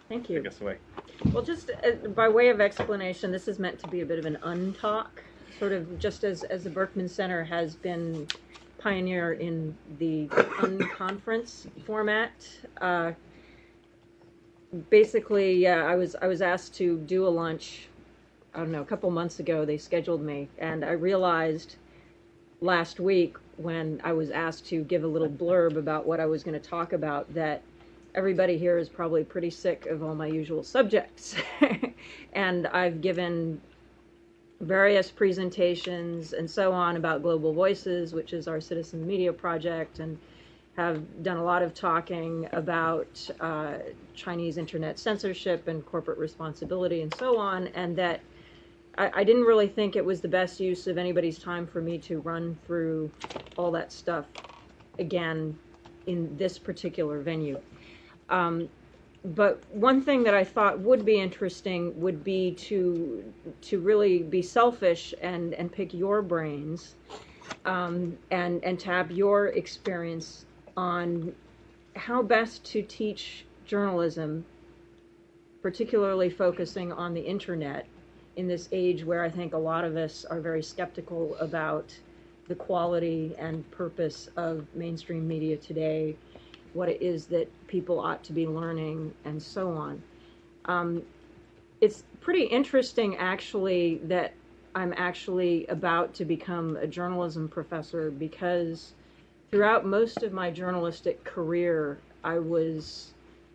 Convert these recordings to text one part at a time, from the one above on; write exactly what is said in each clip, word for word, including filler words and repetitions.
Thank you. Take us away. Well, just uh, by way of explanation, this is meant to be a bit of an untalk, sort of just as, as the Berkman Center has been pioneer in the unconference format. Uh, basically, yeah, I was I was asked to do a lunch, I don't know, a couple months ago. They scheduled me, and I realized last week when I was asked to give a little blurb about what I was going to talk about that everybody here is probably pretty sick of all my usual subjects. And I've given various presentations and so on about Global Voices, which is our citizen media project, and have done a lot of talking about uh, Chinese internet censorship and corporate responsibility and so on, and that I, I didn't really think it was the best use of anybody's time for me to run through all that stuff again in this particular venue. Um, but one thing that I thought would be interesting would be to to really be selfish and, and pick your brains um, and, and tap your experience on how best to teach journalism, particularly focusing on the internet in this age where I think a lot of us are very skeptical about the quality and purpose of mainstream media today, what it is that people ought to be learning, and so on. Um, it's pretty interesting, actually, that I'm actually about to become a journalism professor, because throughout most of my journalistic career, I was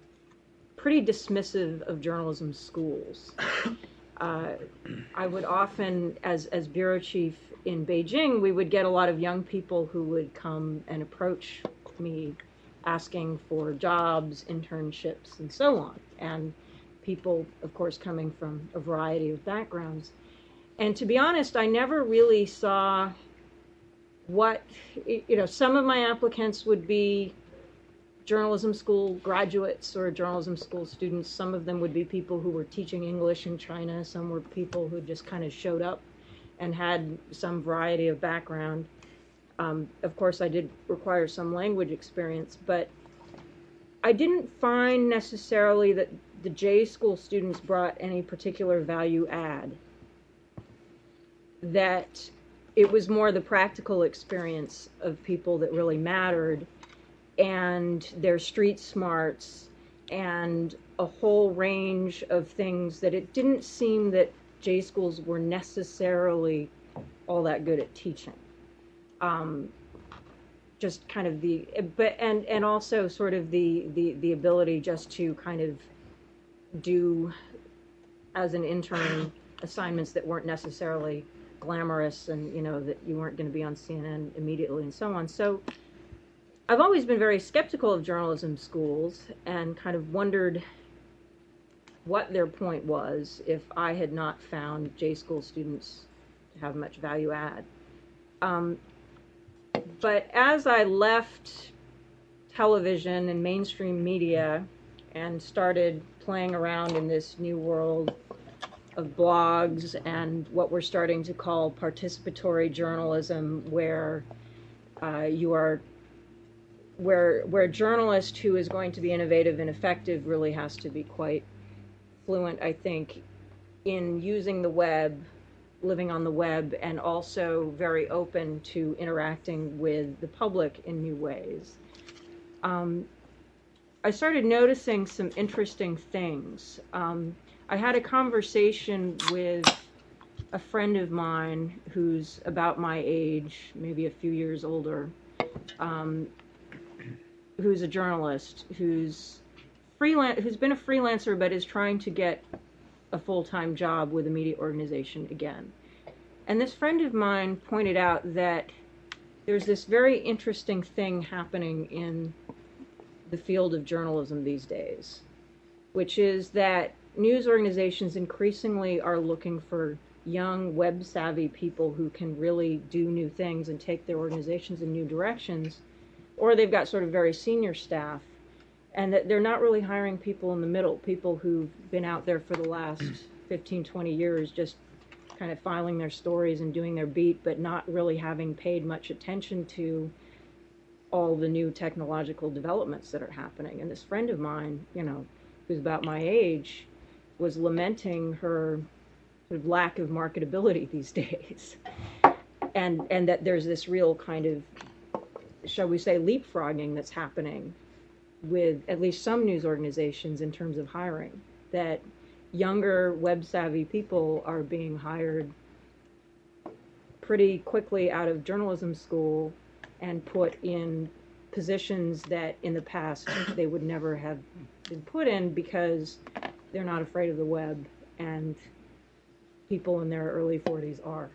pretty dismissive of journalism schools. Uh, I would often, as, as bureau chief in Beijing, we would get a lot of young people who would come and approach me asking for jobs, internships, and so on. And people, of course, coming from a variety of backgrounds. And to be honest, I never really saw what, you know, some of my applicants would be journalism school graduates or journalism school students. Some of them would be people who were teaching English in China. Some were people who just kind of showed up and had some variety of background. Um, of course, I did require some language experience, but I didn't find necessarily that the J School students brought any particular value add. That it was more the practical experience of people that really mattered, and their street smarts, and a whole range of things that it didn't seem that J schools were necessarily all that good at teaching. Um, just kind of the, but, and, and also sort of the, the, the ability just to kind of do, as an intern, assignments that weren't necessarily glamorous, and, you know, that you weren't going to be on C N N immediately and so on. So I've always been very skeptical of journalism schools and kind of wondered what their point was if I had not found J school students to have much value add. Um, but as I left television and mainstream media and started playing around in this new world of blogs and what we're starting to call participatory journalism, where uh, you are where where a journalist who is going to be innovative and effective really has to be quite fluent, I think, in using the web, living on the web, and also very open to interacting with the public in new ways. Um, I started noticing some interesting things. Um, I had a conversation with a friend of mine who's about my age, maybe a few years older, um, who's a journalist, who's freelance, who's been a freelancer but is trying to get a full-time job with a media organization again. And this friend of mine pointed out that there's this very interesting thing happening in the field of journalism these days, which is that news organizations increasingly are looking for young, web-savvy people who can really do new things and take their organizations in new directions, or they've got sort of very senior staff, and that they're not really hiring people in the middle, people who've been out there for the last fifteen, twenty years just kind of filing their stories and doing their beat, but not really having paid much attention to all the new technological developments that are happening. And this friend of mine, you know, who's about my age, was lamenting her sort of lack of marketability these days. And, and that there's this real kind of, shall we say, leapfrogging that's happening with at least some news organizations in terms of hiring, that younger web-savvy people are being hired pretty quickly out of journalism school and put in positions that in the past they would never have been put in because they're not afraid of the web, and people in their early forties are.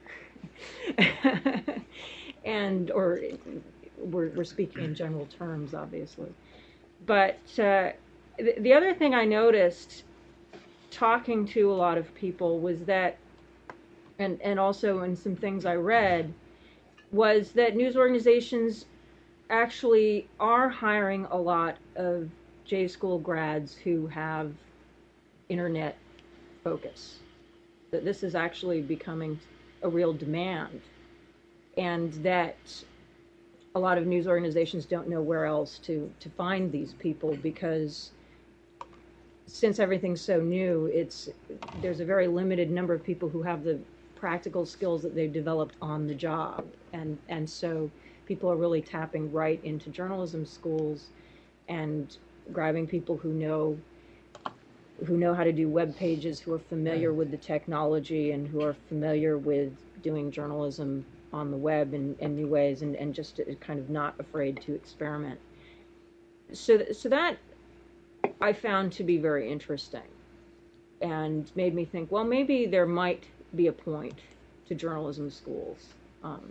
And, or we're, we're speaking in general terms, obviously. But uh, the, the other thing I noticed talking to a lot of people was that, and, and also in some things I read, was that news organizations actually are hiring a lot of J school grads who have internet focus. That this is actually becoming a real demand, and that a lot of news organizations don't know where else to, to find these people, because since everything's so new, it's there's a very limited number of people who have the practical skills that they've developed on the job, and and so people are really tapping right into journalism schools and grabbing people who know who know how to do web pages, who are familiar with the technology, and who are familiar with doing journalism on the web in, in new ways, and, and just kind of not afraid to experiment. So, so that I found to be very interesting, and made me think, well, maybe there might be a point to journalism schools. Um,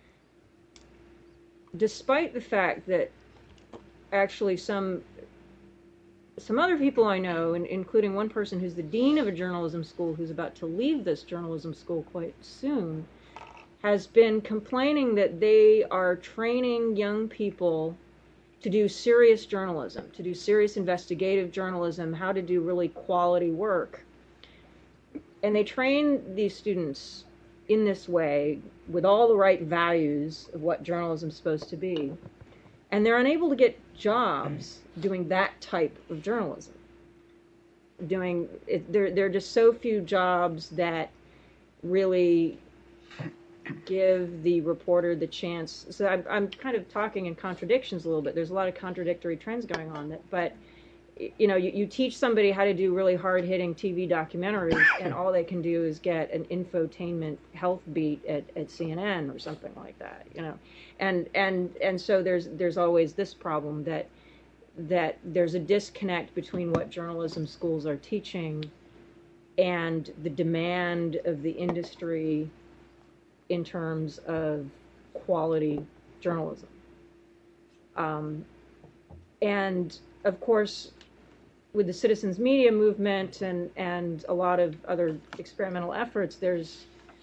despite the fact that actually some some other people I know, and including one person who's the dean of a journalism school who's about to leave this journalism school quite soon, has been complaining that they are training young people to do serious journalism, to do serious investigative journalism, how to do really quality work. And they train these students in this way with all the right values of what journalism is supposed to be. And they're unable to get jobs doing that type of journalism. Doing it, there, there are just so few jobs that really give the reporter the chance. So I'm, I'm kind of talking in contradictions a little bit. There's a lot of contradictory trends going on. That, but you know, you, you teach somebody how to do really hard-hitting T V documentaries, and all they can do is get an infotainment health beat at, at C N N or something like that. You know, and and and so there's there's always this problem that that there's a disconnect between what journalism schools are teaching and the demand of the industry in terms of quality journalism. Um, and of course, with the citizens media movement and, and a lot of other experimental efforts, there's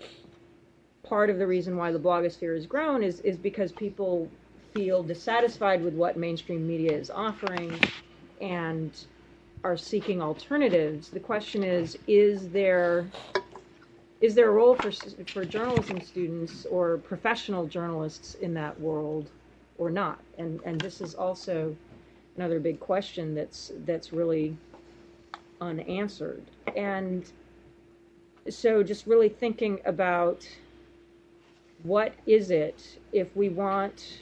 part of the reason why the blogosphere has grown is, is because people feel dissatisfied with what mainstream media is offering and are seeking alternatives. The question is, is there is there a role for for journalism students or professional journalists in that world or not? And and this is also another big question that's that's really unanswered. And so just really thinking about what is it if we want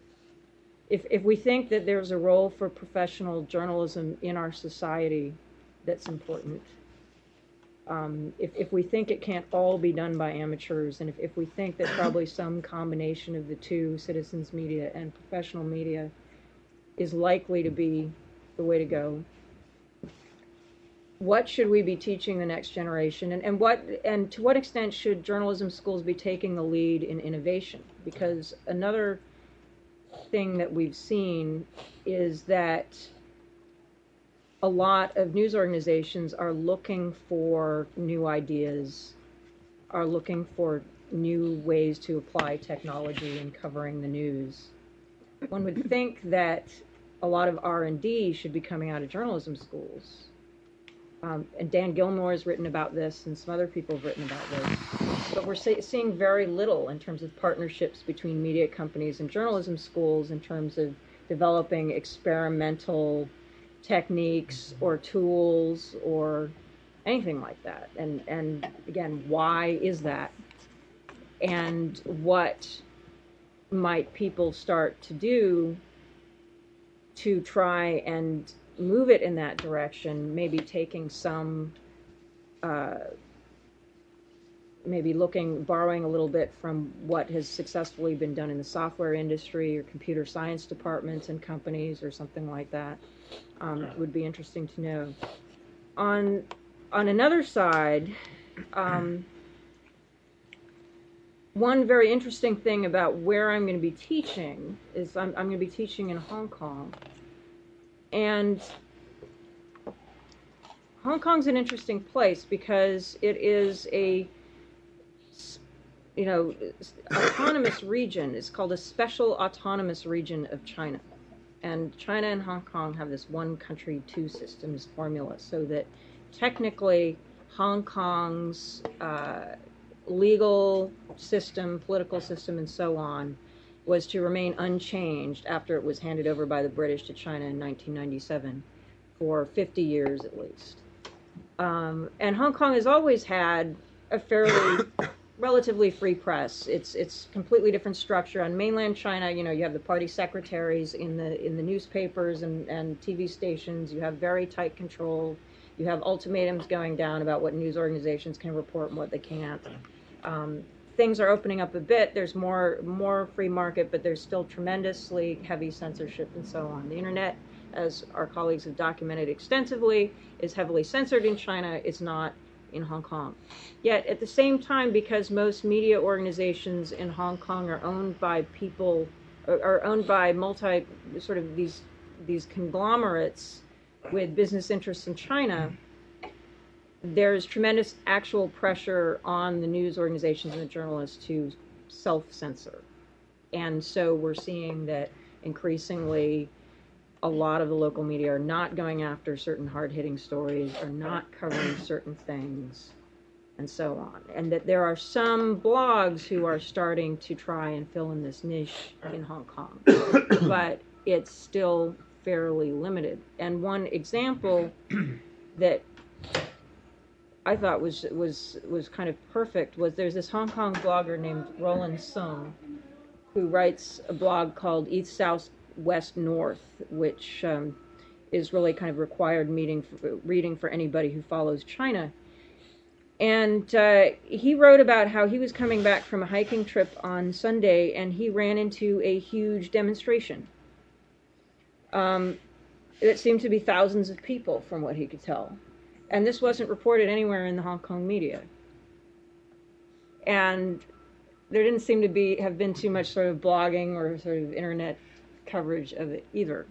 if if we think that there's a role for professional journalism in our society that's important. Um, if, if we think it can't all be done by amateurs, and if, if we think that probably some combination of the two, citizens media and professional media, is likely to be the way to go, what should we be teaching the next generation, and, and what and to what extent should journalism schools be taking the lead in innovation? Because another thing that we've seen is that a lot of news organizations are looking for new ideas, are looking for new ways to apply technology in covering the news. One would think that a lot of R and D should be coming out of journalism schools. Um, and Dan Gilmore has written about this, and some other people have written about this. But we're see- seeing very little in terms of partnerships between media companies and journalism schools in terms of developing experimental techniques or tools or anything like that. And, and again, why is that? And what might people start to do to try and move it in that direction, maybe taking some, uh, maybe looking, borrowing a little bit from what has successfully been done in the software industry or computer science departments and companies or something like that. Um, it would be interesting to know. On, on another side, um, one very interesting thing about where I'm going to be teaching is I'm, I'm going to be teaching in Hong Kong. And Hong Kong's an interesting place because it is a, you know, autonomous region. It's called a special autonomous region of China. And China and Hong Kong have this one country, two systems formula, so that technically Hong Kong's uh, legal system, political system, and so on was to remain unchanged after it was handed over by the British to China in nineteen ninety-seven for fifty years at least. Um, and Hong Kong has always had a fairly relatively free press. It's it's completely different structure. On mainland China, you know, you have the party secretaries in the in the newspapers and, and T V stations. You have very tight control. You have ultimatums going down about what news organizations can report and what they can't. Um, things are opening up a bit. There's more more free market, but there's still tremendously heavy censorship and so on. The internet, as our colleagues have documented extensively, is heavily censored in China. It's not in Hong Kong. Yet at the same time, because most media organizations in Hong Kong are owned by people, are owned by multi, sort of these these conglomerates with business interests in China, there's tremendous actual pressure on the news organizations and the journalists to self-censor. And so we're seeing that increasingly a lot of the local media are not going after certain hard-hitting stories, are not covering certain things, and so on. And that there are some blogs who are starting to try and fill in this niche in Hong Kong, but it's still fairly limited. And one example that I thought was was was kind of perfect was there's this Hong Kong blogger named Roland Sung who writes a blog called East, South, West, North, which um, is really kind of required meeting for, reading for anybody who follows China. And uh, he wrote about how he was coming back from a hiking trip on Sunday and he ran into a huge demonstration. Um, it seemed to be thousands of people from what he could tell. And this wasn't reported anywhere in the Hong Kong media. And there didn't seem to be have been too much sort of blogging or sort of internet coverage of it either.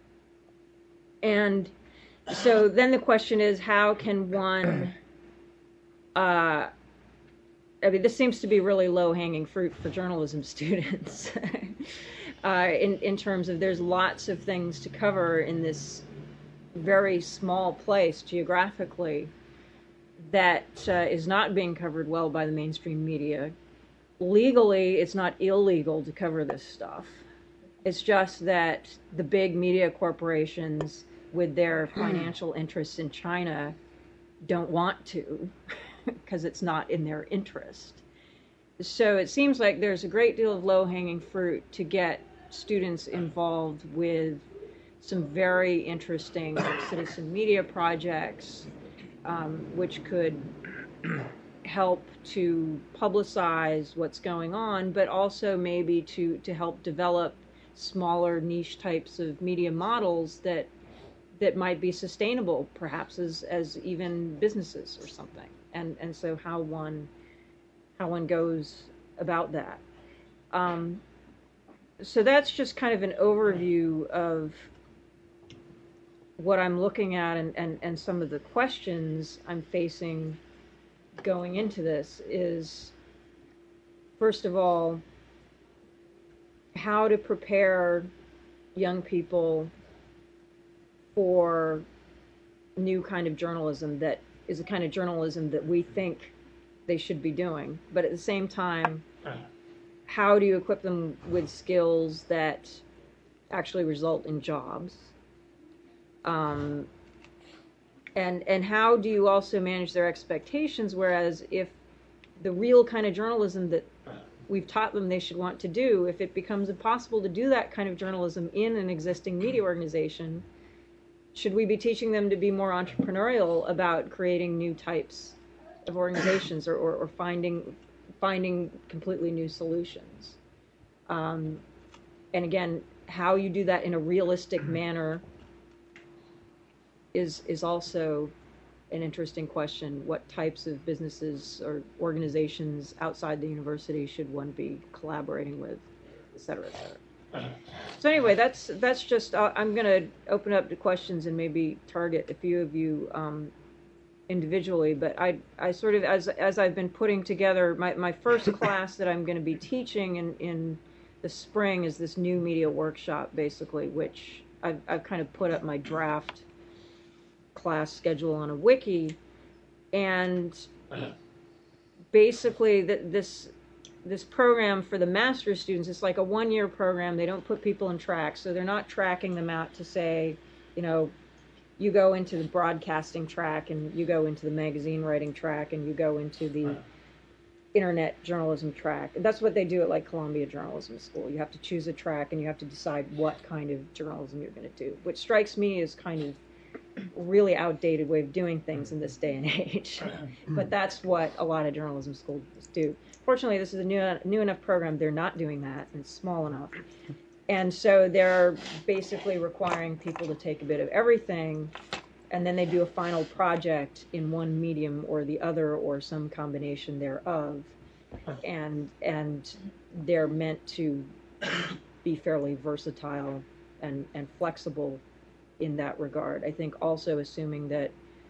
And so then the question is, how can one, uh, I mean, this seems to be really low-hanging fruit for journalism students uh, in, in terms of there's lots of things to cover in this very small place geographically that uh, is not being covered well by the mainstream media. Legally, it's not illegal to cover this stuff. It's just that the big media corporations with their financial interests in China don't want to because it's not in their interest. So it seems like there's a great deal of low-hanging fruit to get students involved with some very interesting citizen media projects, um, which could help to publicize what's going on, but also maybe to, to help develop smaller niche types of media models that that might be sustainable, perhaps as, as even businesses or something. And and so how one how one goes about that. Um, so that's just kind of an overview of what I'm looking at and, and, and some of the questions I'm facing going into this is, first of all, how to prepare young people for new kind of journalism that is the kind of journalism that we think they should be doing. But at the same time, how do you equip them with skills that actually result in jobs? Um, and and how do you also manage their expectations? Whereas if the real kind of journalism that we've taught them they should want to do, if it becomes impossible to do that kind of journalism in an existing media organization, should we be teaching them to be more entrepreneurial about creating new types of organizations, or, or, or finding finding completely new solutions? Um, and again, how you do that in a realistic manner is is also an interesting question. What types of businesses or organizations outside the university should one be collaborating with, et cetera, et cetera. So anyway, that's that's just, uh, I'm going to open up to questions and maybe target a few of you um, individually. But I I sort of, as as I've been putting together, my, my first class that I'm going to be teaching in, in the spring is this new media workshop, basically, which I've, I've kind of put up my draft class schedule on a wiki, and basically the, this this program for the master's students, it's like a one-year program. They don't put people in tracks, so they're not tracking them out to say, you know, you go into the broadcasting track, and you go into the magazine writing track, and you go into the internet journalism track. And that's what they do at like Columbia Journalism School. You have to choose a track, and you have to decide what kind of journalism you're going to do, which strikes me as kind of really outdated way of doing things in this day and age. But that's what a lot of journalism schools do. Fortunately, this is a new new enough program. They're not doing that, and it's small enough. And so they're basically requiring people to take a bit of everything, and then they do a final project in one medium or the other, or some combination thereof. And and they're meant to be fairly versatile and, and flexible in that regard. I think also assuming that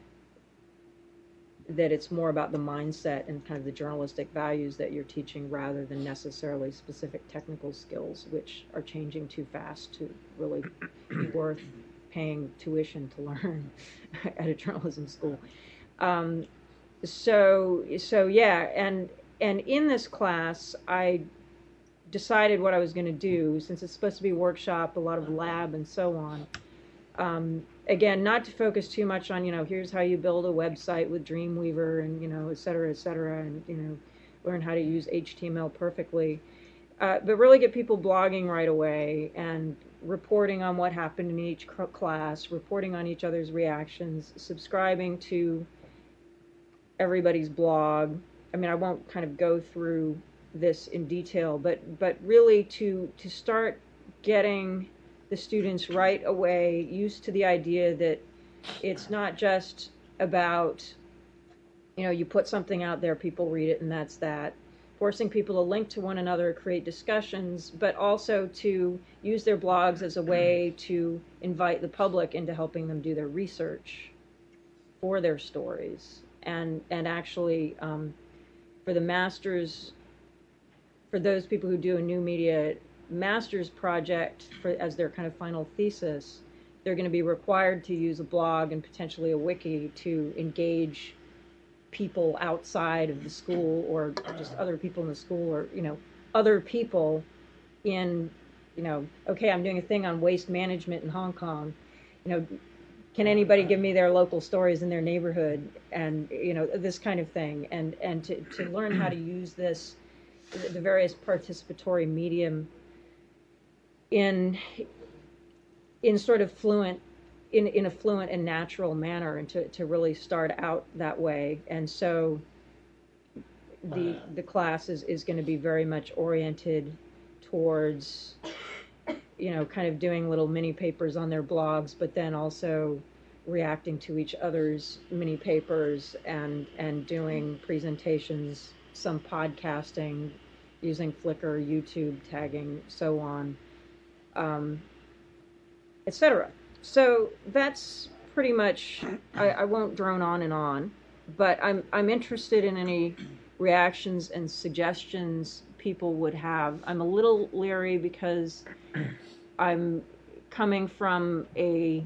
that it's more about the mindset and kind of the journalistic values that you're teaching, rather than necessarily specific technical skills, which are changing too fast to really be worth paying tuition to learn at a journalism school. Um, so so yeah, and and in this class, I decided what I was going to do, since it's supposed to be a workshop, a lot of lab and so on. Um, again, not to focus too much on, you know, here's how you build a website with Dreamweaver and, you know, et cetera, et cetera, and, you know, learn how to use H T M L perfectly, uh, but really get people blogging right away and reporting on what happened in each class, reporting on each other's reactions, subscribing to everybody's blog. I mean, I won't kind of go through this in detail, but, but really to, to start getting the students right away used to the idea that it's not just about, you know, you put something out there, people read it, and that's that. Forcing people to link to one another, create discussions, but also to use their blogs as a way to invite the public into helping them do their research for their stories. And, and actually, um, for the masters, for those people who do a new media master's project for as their kind of final thesis, they're going to be required to use a blog and potentially a wiki to engage people outside of the school, or just other people in the school, or, you know, other people in, you know, okay, I'm doing a thing on waste management in Hong Kong, you know, can anybody give me their local stories in their neighborhood, and, you know, this kind of thing, and and to, to learn how to use this, the various participatory medium in in sort of fluent in in a fluent and natural manner, and to, to really start out that way. And so the the class is, is going to be very much oriented towards, you know, kind of doing little mini papers on their blogs, but then also reacting to each other's mini papers, and and doing presentations, some podcasting, using Flickr, YouTube, tagging, so on. Um, et cetera. So that's pretty much, I, I won't drone on and on, but I'm, I'm interested in any reactions and suggestions people would have. I'm a little leery because I'm coming from a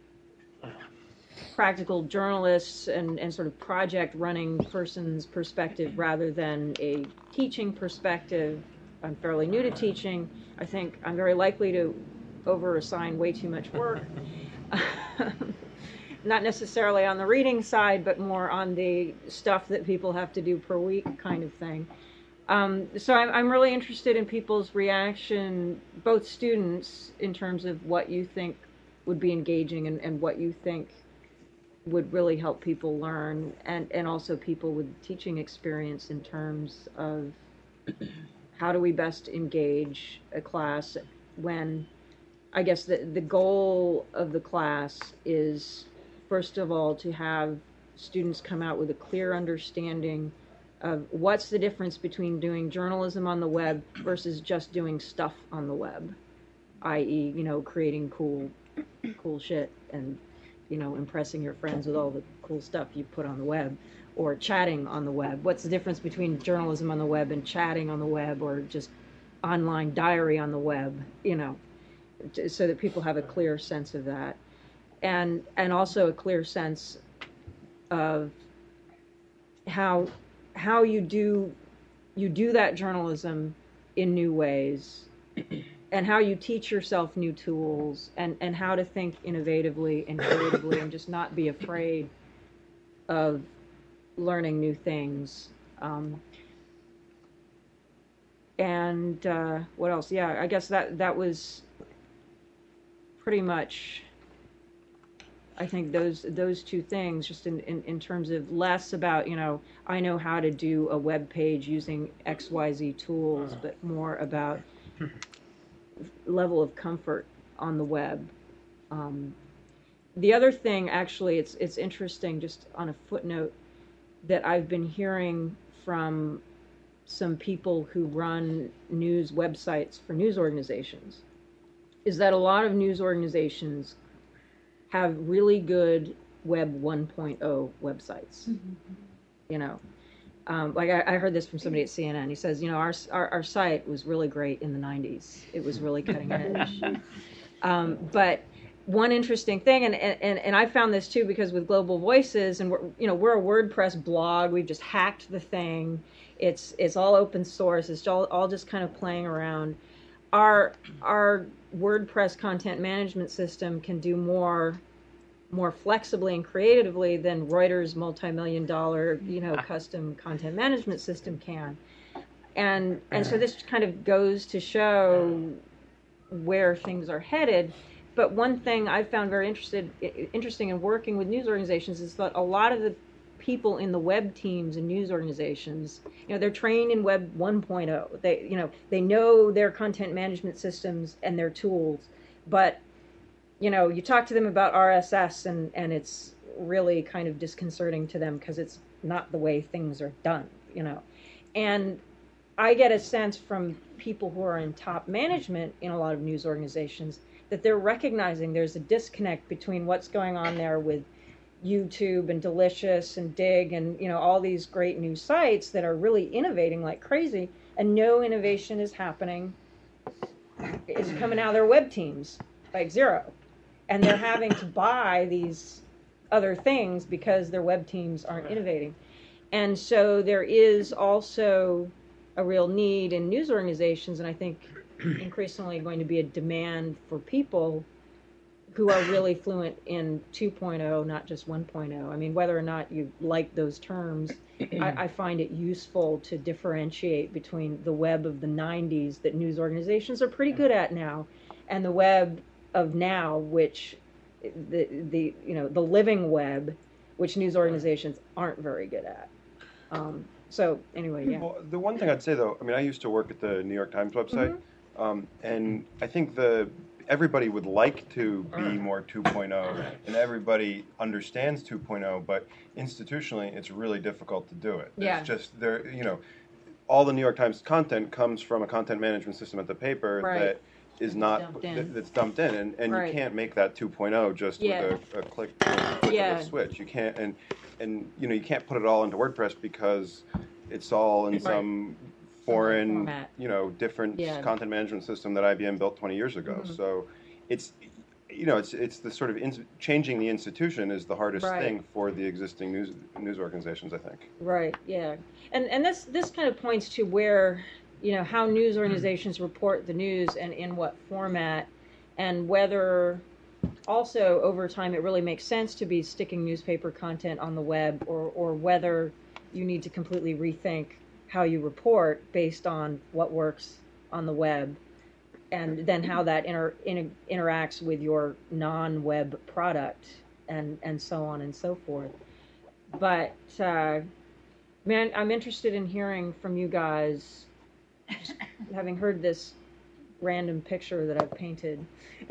practical journalist and, and sort of project running person's perspective rather than a teaching perspective. I'm fairly new to teaching. I think I'm very likely to over-assign way too much work. not necessarily on the reading side, but more on the stuff that people have to do per week kind of thing. Um, so I'm, I'm really interested in people's reaction, both students, in terms of what you think would be engaging and, and what you think would really help people learn, and, and also people with teaching experience in terms of how do we best engage a class when, I guess the, the goal of the class is, first of all, to have students come out with a clear understanding of what's the difference between doing journalism on the web versus just doing stuff on the web, that is, you know, creating cool, cool shit and, you know, impressing your friends with all the cool stuff you put on the web, or chatting on the web. What's the difference between journalism on the web and chatting on the web, or just online diary on the web, you know, so that people have a clear sense of that. And and also a clear sense of how how you do you do that journalism in new ways, and how you teach yourself new tools, and, and how to think innovatively and creatively and just not be afraid of learning new things. Um, and uh, what else? Yeah, I guess that, that was pretty much, I think, those those two things, just in, in, in terms of less about, you know, I know how to do a web page using X Y Z tools, but more about level of comfort on the web. Um, the other thing, actually, it's it's interesting, just on a footnote, that I've been hearing from some people who run news websites for news organizations, is that a lot of news organizations have really good Web one point oh websites. Mm-hmm. You know, um, like I, I heard this from somebody at C N N. He says, you know, our, our our site was really great in the nineties. It was really cutting edge. um, but one interesting thing, and, and and I found this too, because with Global Voices, and we're, you know, we're a WordPress blog. We've just hacked the thing. It's it's all open source. It's all all just kind of playing around. Our our WordPress content management system can do more more flexibly and creatively than Reuters' multi-million dollar, you know, custom content management system can. And and so this kind of goes to show where things are headed. But one thing I found very interested interesting in working with news organizations is that a lot of the people in the web teams and news organizations, you know, they're trained in Web one point oh. They, you know, they know their content management systems and their tools, but, you know, you talk to them about R S S and, and it's really kind of disconcerting to them because it's not the way things are done, you know. And I get a sense from people who are in top management in a lot of news organizations that they're recognizing there's a disconnect between what's going on there with YouTube and Delicious and Dig and, you know, all these great new sites that are really innovating like crazy, and no innovation is happening. It's coming out of their web teams, like zero. And they're having to buy these other things because their web teams aren't innovating. And so there is also a real need in news organizations, and I think increasingly going to be a demand for people who are really fluent in two point oh, not just one point oh. I mean, whether or not you like those terms, I, I find it useful to differentiate between the web of the nineties that news organizations are pretty good at now, and the web of now, which the the you know the living web, which news organizations aren't very good at. Um, so anyway, yeah. Well, the one thing I'd say though, I mean, I used to work at the New York Times website, mm-hmm. um, and I think the everybody would like to be more two point oh, and everybody understands two point oh, but institutionally, it's really difficult to do it. Yeah. It's just there, you know, all the New York Times content comes from a content management system at the paper right. that is not dumped in. Th- that's dumped in, and, and right. you can't make that two point oh just yeah. with a, a click, a click yeah. of a switch. You can't, and and you know, you can't put it all into WordPress because it's all in right. some foreign, format. you know, different yeah. content management system that I B M built twenty years ago. Mm-hmm. So it's, you know, it's it's the sort of in, changing the institution is the hardest right. thing for the existing news news organizations, I think. Right. Yeah. And and this this kind of points to where, you know, how news organizations report the news and in what format, and whether also over time it really makes sense to be sticking newspaper content on the web, or, or whether you need to completely rethink how you report based on what works on the web, and then how that inter, inter, interacts with your non-web product, and, and so on and so forth. But, uh, man, I'm interested in hearing from you guys, just having heard this random picture that I've painted.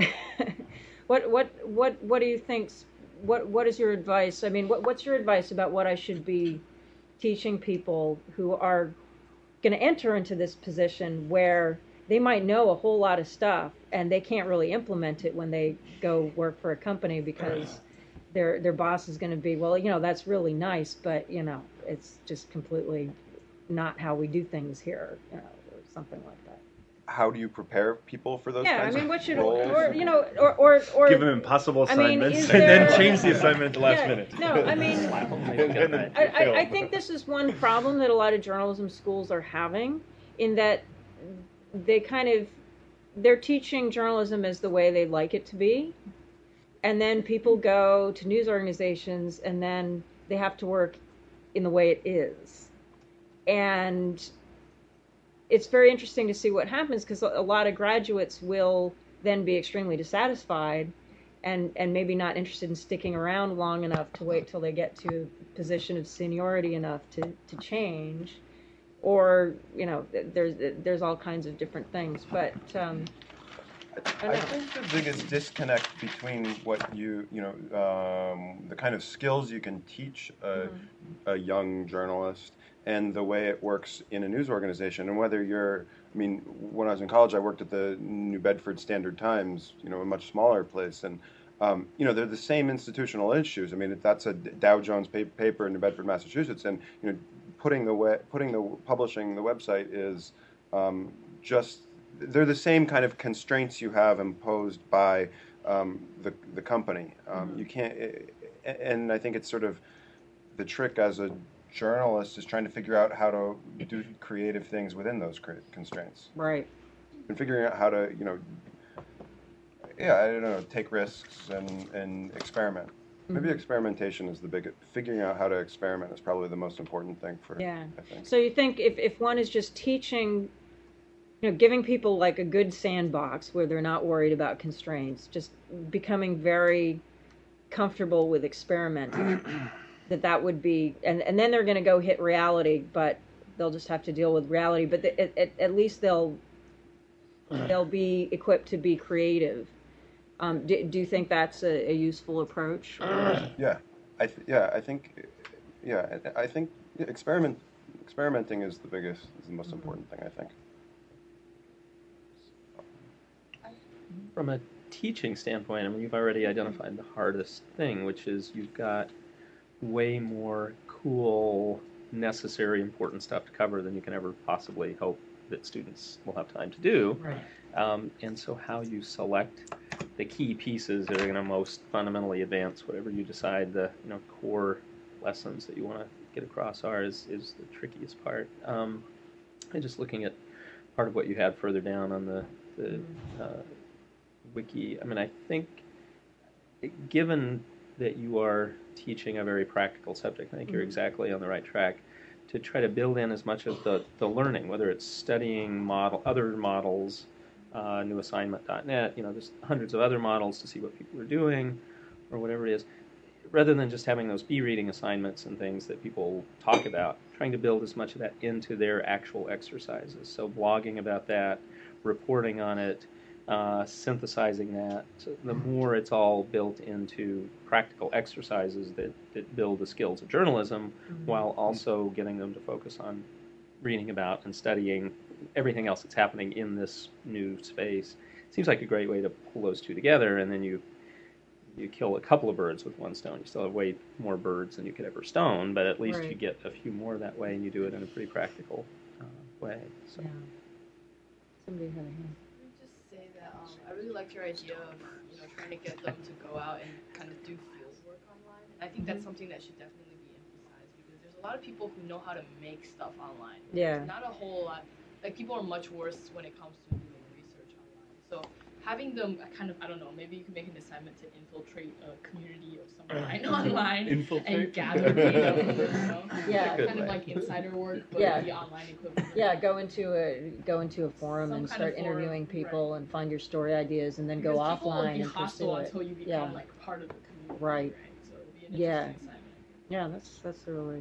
what, what, what, what do you think, what, what is your advice? I mean, what, what's your advice about what I should be teaching people who are going to enter into this position where they might know a whole lot of stuff and they can't really implement it when they go work for a company, because their their boss is going to be, well, you know, that's really nice, but, you know, it's just completely not how we do things here, you know, or something like that. How do you prepare people for those Yeah, kinds I mean, of what should, roles? or, you know, or, or, or Give them impossible I mean, assignments is and there- then change the assignment at the last yeah, minute. No, I mean, And then I, fail. I, I think this is one problem that a lot of journalism schools are having, in that they kind of, they're teaching journalism as the way they'd like it to be, and then people go to news organizations and then they have to work in the way it is. And it's very interesting to see what happens, because a lot of graduates will then be extremely dissatisfied and, and maybe not interested in sticking around long enough to wait till they get to a position of seniority enough to, to change. Or, you know, there's there's all kinds of different things. But um, I, I think the biggest disconnect between what you, you know, um, the kind of skills you can teach a, mm-hmm. a young journalist and the way it works in a news organization, and whether you're, I mean, when I was in college, I worked at the New Bedford Standard Times, you know, a much smaller place, and, um, you know, they're the same institutional issues. I mean, that's a Dow Jones paper in New Bedford, Massachusetts, and, you know, putting the, we- putting the, publishing the website is um, just, they're the same kind of constraints you have imposed by um, the, the company. Um, mm-hmm. You can't, and I think it's sort of the trick as a journalist is trying to figure out how to do creative things within those constraints. Right. And figuring out how to, you know, yeah, I don't know, take risks and, and experiment. Mm-hmm. Maybe experimentation is the biggest, figuring out how to experiment is probably the most important thing for, yeah. I think. So you think if, if one is just teaching, you know, giving people like a good sandbox where they're not worried about constraints, just becoming very comfortable with experimenting, that that would be, and, and then they're going to go hit reality, but they'll just have to deal with reality. But the, at, at least they'll they'll be equipped to be creative. Um, do, do you think that's a, a useful approach? Or? Yeah, I th- yeah I think yeah I, I think experiment experimenting is the biggest, is the most mm-hmm. important thing, I think. From a teaching standpoint, I mean, you've already identified the hardest thing, which is you've got way more cool, necessary, important stuff to cover than you can ever possibly hope that students will have time to do. Right. Um, and so how you select the key pieces that are going to most fundamentally advance whatever you decide the, you know, core lessons that you want to get across are is, is the trickiest part. Um, and just looking at part of what you had further down on the, the uh, wiki, I mean, I think given that you are teaching a very practical subject, I think you're exactly on the right track to try to build in as much of the, the learning, whether it's studying model other models, uh, new assignment dot net, you know, there's hundreds of other models to see what people are doing or whatever it is, rather than just having those B-reading assignments and things that people talk about, trying to build as much of that into their actual exercises. So blogging about that, reporting on it, Uh, synthesizing that. So the more it's all built into practical exercises that, that build the skills of journalism, mm-hmm. while also getting them to focus on reading about and studying everything else that's happening in this new space. Seems like a great way to pull those two together, and then you you kill a couple of birds with one stone. You still have way more birds than you could ever stone, but at least right. you get a few more that way, and you do it in a pretty practical uh, way. So. Yeah. Somebody had a hand. Um, I really liked your idea of, you know, trying to get them to go out and kind of do field work online. And I think that's something that should definitely be emphasized, because there's a lot of people who know how to make stuff online. Yeah. There's not a whole lot. Like, people are much worse when it comes to doing research online. So having them kind of, I don't know, maybe you can make an assignment to infiltrate a community of some kind online Infiltrate? and gather data from it, you know? Yeah. Good Kind of way. like insider work, but Yeah. the online equivalent. Yeah, go into a go into a forum Some and kind start of forum, interviewing people right. and find your story ideas, and then Because go people will offline be and hostile pursue it. until you become Yeah. like part of the community. Right. So it'll be an Yeah. interesting assignment. Yeah, that's that's really.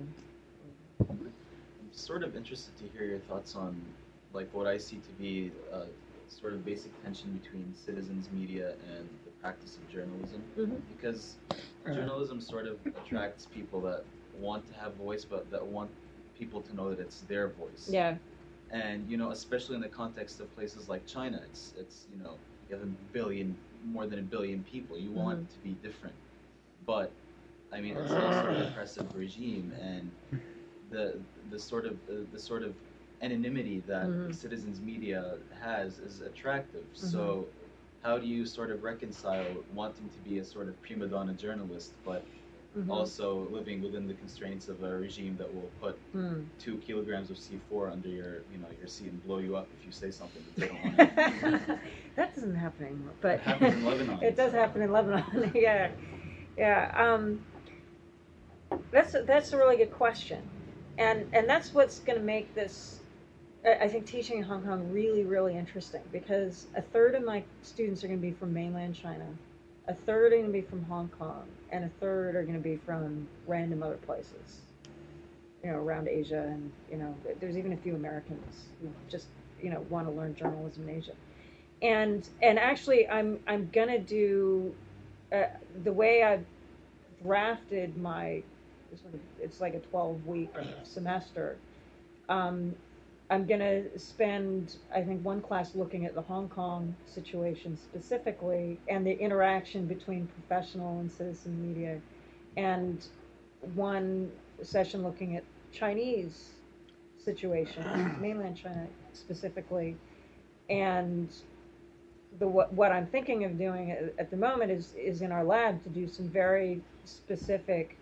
I'm sort of interested to hear your thoughts on like what I see to be a sort of basic tension between citizens media and the practice of journalism, Mhm. because journalism sort of attracts people that want to have voice, but that want people to know that it's their voice. Yeah. And you know, especially in the context of places like China, it's it's you know you have a billion, more than a billion people. You want it to be different, but I mean it's also an oppressive regime, and the the sort of uh, the sort of anonymity that Mhm. citizens media has is attractive. So how do you sort of reconcile wanting to be a sort of prima donna journalist, but Mhm. also living within the constraints of a regime that will put Mm. two kilograms of C four under your, you know, your seat and blow you up if you say something that they don't want to. That doesn't happen anymore, but It happens in Lebanon. It does happen in Lebanon. yeah, yeah. Um, that's a, that's a really good question, and and that's what's going to make this. I I think teaching in Hong Kong really really interesting, because a third of my students are going to be from mainland China, a third are going to be from Hong Kong, and a third are going to be from random other places, you know, around Asia, and you know, there's even a few Americans who just you know want to learn journalism in Asia, and and actually I'm I'm gonna do uh, the way I've drafted my sort of, it's like a twelve week semester. Um, I'm gonna spend, I think, one class looking at the Hong Kong situation specifically and the interaction between professional and citizen media, and one session looking at Chinese situation, mainland China specifically, and the what, what I'm thinking of doing at, at the moment is is in our lab to do some very specific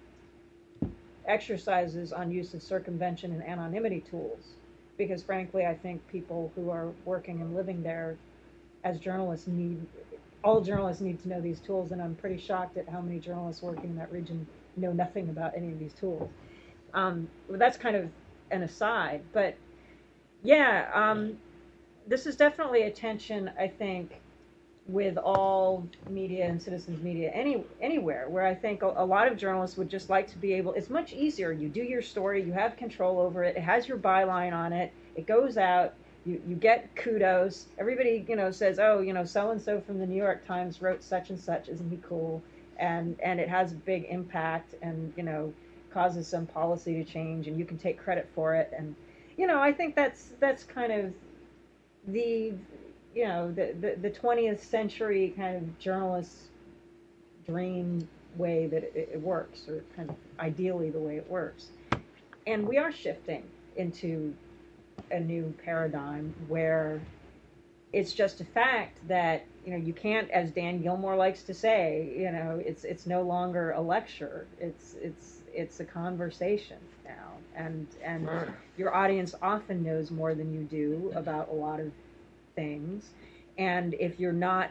exercises on use of circumvention and anonymity tools, because frankly I think people who are working and living there as journalists need, all journalists need to know these tools, and I'm pretty shocked at how many journalists working in that region know nothing about any of these tools. Um, but that's kind of an aside, but yeah, um, this is definitely a tension, I think, with all media and citizens media any anywhere, where I think a, a lot of journalists would just like to be able, it's much easier, you do your story, you have control over it, it has your byline on it, it goes out, you, you get kudos, everybody, you know, says, oh, you know, so-and-so from the New York Times wrote such and such, isn't he cool? And and it has a big impact, and, you know, causes some policy to change, and you can take credit for it, and, you know, I think that's that's kind of the, you know, the, the, the twentieth century kind of journalist dream way that it, it works, or kind of ideally the way it works. And we are shifting into a new paradigm where it's just a fact that, you know, you can't, as Dan Gilmore likes to say, you know, it's it's no longer a lecture, it's it's it's a conversation now, and and your audience often knows more than you do about a lot of things, and if you're not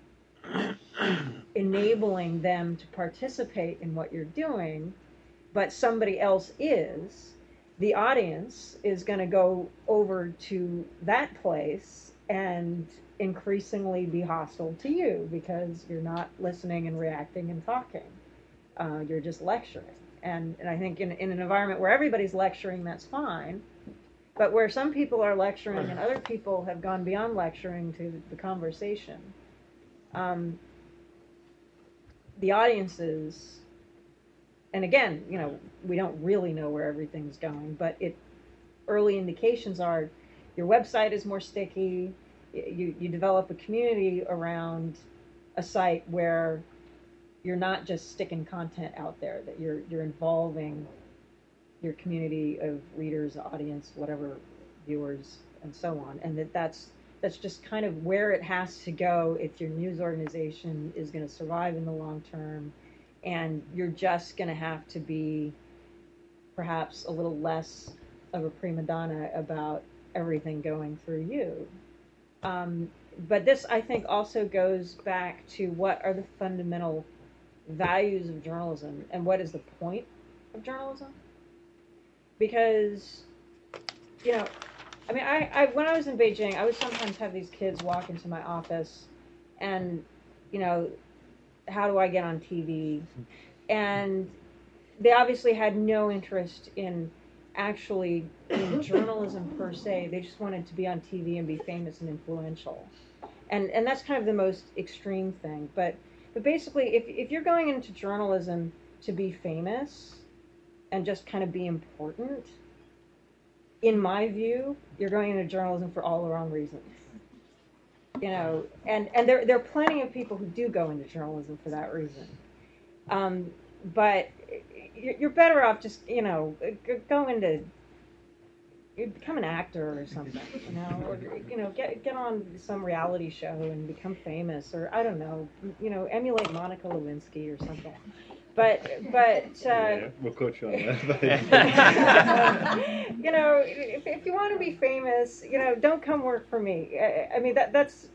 enabling them to participate in what you're doing, but somebody else is, the audience is going to go over to that place and increasingly be hostile to you because you're not listening and reacting and talking. Uh, you're just lecturing. And, and I think in, in an environment where everybody's lecturing, that's fine. But where some people are lecturing and other people have gone beyond lecturing to the conversation, um, the audiences, and again, you know, we don't really know where everything's going, but it early indications are your website is more sticky, you, you develop a community around a site where you're not just sticking content out there, that you're you're involving your community of readers, audience, whatever, viewers, and so on, and that that's that's just kind of where it has to go if your news organization is going to survive in the long term, and you're just going to have to be perhaps a little less of a prima donna about everything going through you. Um, but this, I think, also goes back to what are the fundamental values of journalism and what is the point of journalism? Because, you know, I mean, I, I when I was in Beijing, I would sometimes have these kids walk into my office and, you know, how do I get on T V? And they obviously had no interest in actually in journalism per se. They just wanted to be on T V and be famous and influential. And and that's kind of the most extreme thing. But but basically, if if you're going into journalism to be famous and just kind of be important, in my view, you're going into journalism for all the wrong reasons. You know, and, and there, there are plenty of people who do go into journalism for that reason. Um, but you're better off just, you know, go into, become an actor or something, you know, or, you know, get get on some reality show and become famous, or I don't know, you know, emulate Monica Lewinsky or something. But, but, uh, Yeah, we'll coach you on that. you know, if, if you want to be famous, you know, don't come work for me. I, I mean, that that's,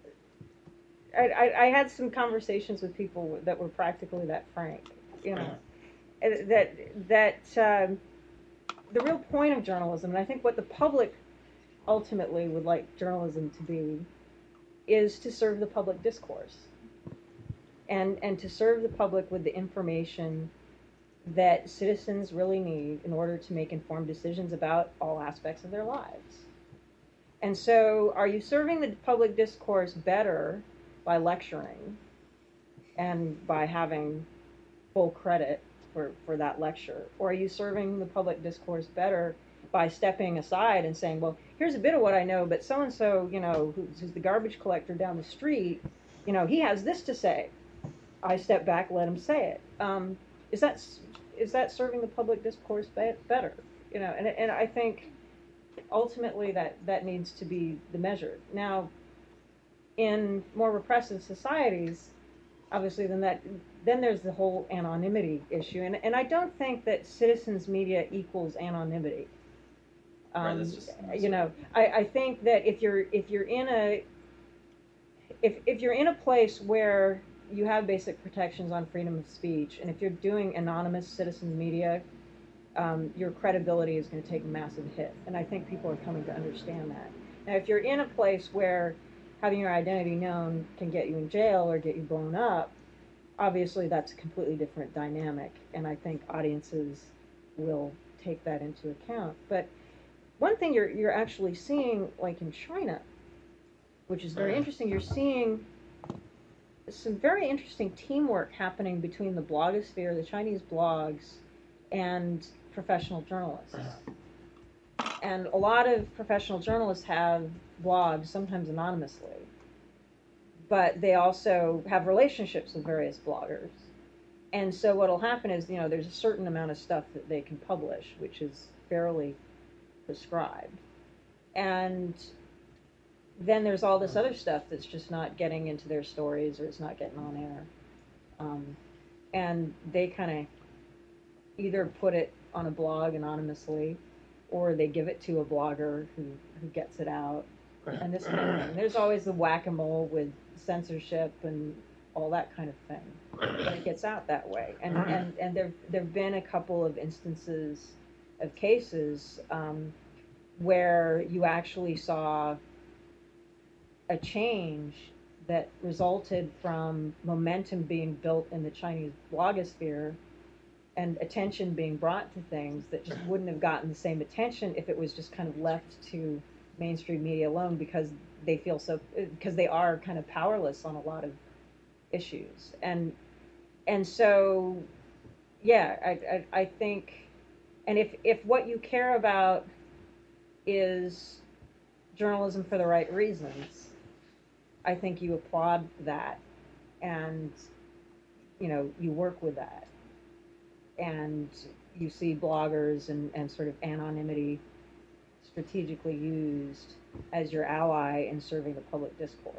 I, I, I had some conversations with people that were practically that frank, you know, that, that um, the real point of journalism, and I think what the public ultimately would like journalism to be, is to serve the public discourse. And, and to serve the public with the information that citizens really need in order to make informed decisions about all aspects of their lives. And so, are you serving the public discourse better by lecturing and by having full credit for, for that lecture? Or are you serving the public discourse better by stepping aside and saying, well, here's a bit of what I know, but so-and-so, you know, who's, who's the garbage collector down the street, you know, he has this to say. I step back, let him say it. Um, is that is that serving the public discourse be- better? You know, and and I think ultimately that that needs to be the measure. Now, in more repressive societies, obviously, then that then there's the whole anonymity issue, and and I don't think that citizens media equals anonymity. Um, Right, that's just- you know, I, I think that if you're if you're in a if if you're in a place where you have basic protections on freedom of speech, and if you're doing anonymous citizens media, um, your credibility is going to take a massive hit. And I think people are coming to understand that. Now, if you're in a place where having your identity known can get you in jail or get you blown up, obviously that's a completely different dynamic, and I think audiences will take that into account. But one thing you're you're actually seeing, like in China, which is very interesting, you're seeing some very interesting teamwork happening between the blogosphere, the Chinese blogs, and professional journalists. And a lot of professional journalists have blogs, sometimes anonymously, but they also have relationships with various bloggers. And so what will happen is, you know, there's a certain amount of stuff that they can publish, which is fairly prescribed. And then there's all this other stuff that's just not getting into their stories, or it's not getting on air. Um, and they kind of either put it on a blog anonymously, or they give it to a blogger who, who gets it out. And this kind of thing. There's always the whack-a-mole with censorship and all that kind of thing. But it gets out that way. And and, and there there have been a couple of instances of cases um, where you actually saw a change that resulted from momentum being built in the Chinese blogosphere and attention being brought to things that just wouldn't have gotten the same attention if it was just kind of left to mainstream media alone, because they feel so, because they are kind of powerless on a lot of issues. And and so, yeah, I, I, I think, and if, if what you care about is journalism for the right reasons, I think you applaud that, and, you know, you work with that. And you see bloggers and, and sort of anonymity strategically used as your ally in serving the public discourse.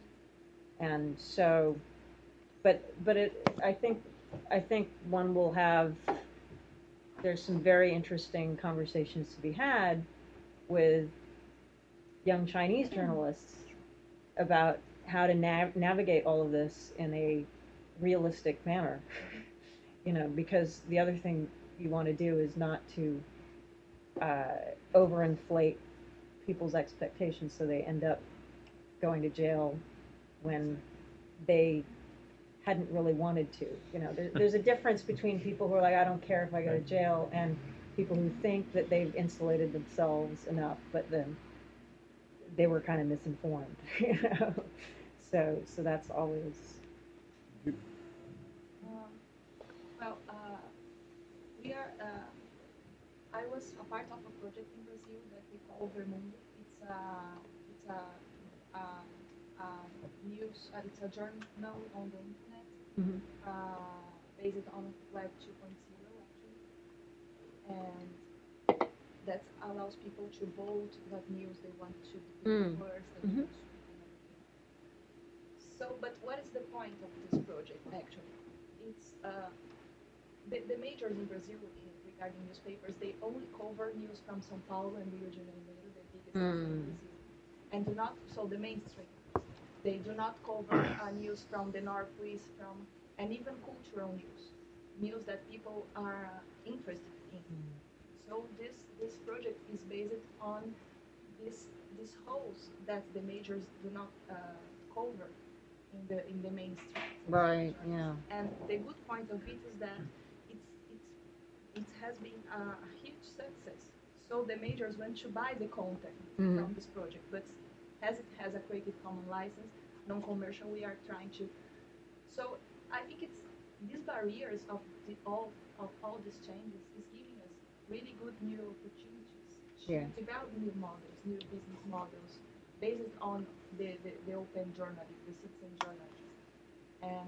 And so, but but it, I think I think one will have, there's some very interesting conversations to be had with young Chinese journalists about how to nav- navigate all of this in a realistic manner. You know, because the other thing you want to do is not to uh, overinflate people's expectations so they end up going to jail when they hadn't really wanted to. You know, there, there's a difference between people who are like, I don't care if I go to jail, and people who think that they've insulated themselves enough, but then they were kind of misinformed. You know, so so that's always. Um, well, uh, we are. Uh, I was a part of a project in Brazil that we call Vermundo. It's a it's a, um, um, news. Uh, it's a journal on the internet, Mm-hmm. uh, based on Web two point oh actually, and that allows people to vote what news they want to be Mm. first and Mhm. news and everything. So, but what is the point of this project actually? It's uh, the, the majors in Brazil in, regarding newspapers, they only cover news from São Paulo and Rio de Janeiro, the biggest cities in Mm. Brazil, and do not, so the mainstream, they do not cover uh, news from the northeast, from, and even cultural news, news that people are uh, interested in. So this this project is based on this these holes that the majors do not uh, cover in the in the mainstream. Right. Yeah. And the good point of it is that it's it's it has been a, a huge success. So the majors want to buy the content Mhm. from this project, but as it has a Creative Commons license, non-commercial, we are trying to. So I think it's these barriers of the, all of all these changes is giving us really good new opportunities to Yeah. develop new models, new business models based on the, the, the open journalism, the citizen journalism. And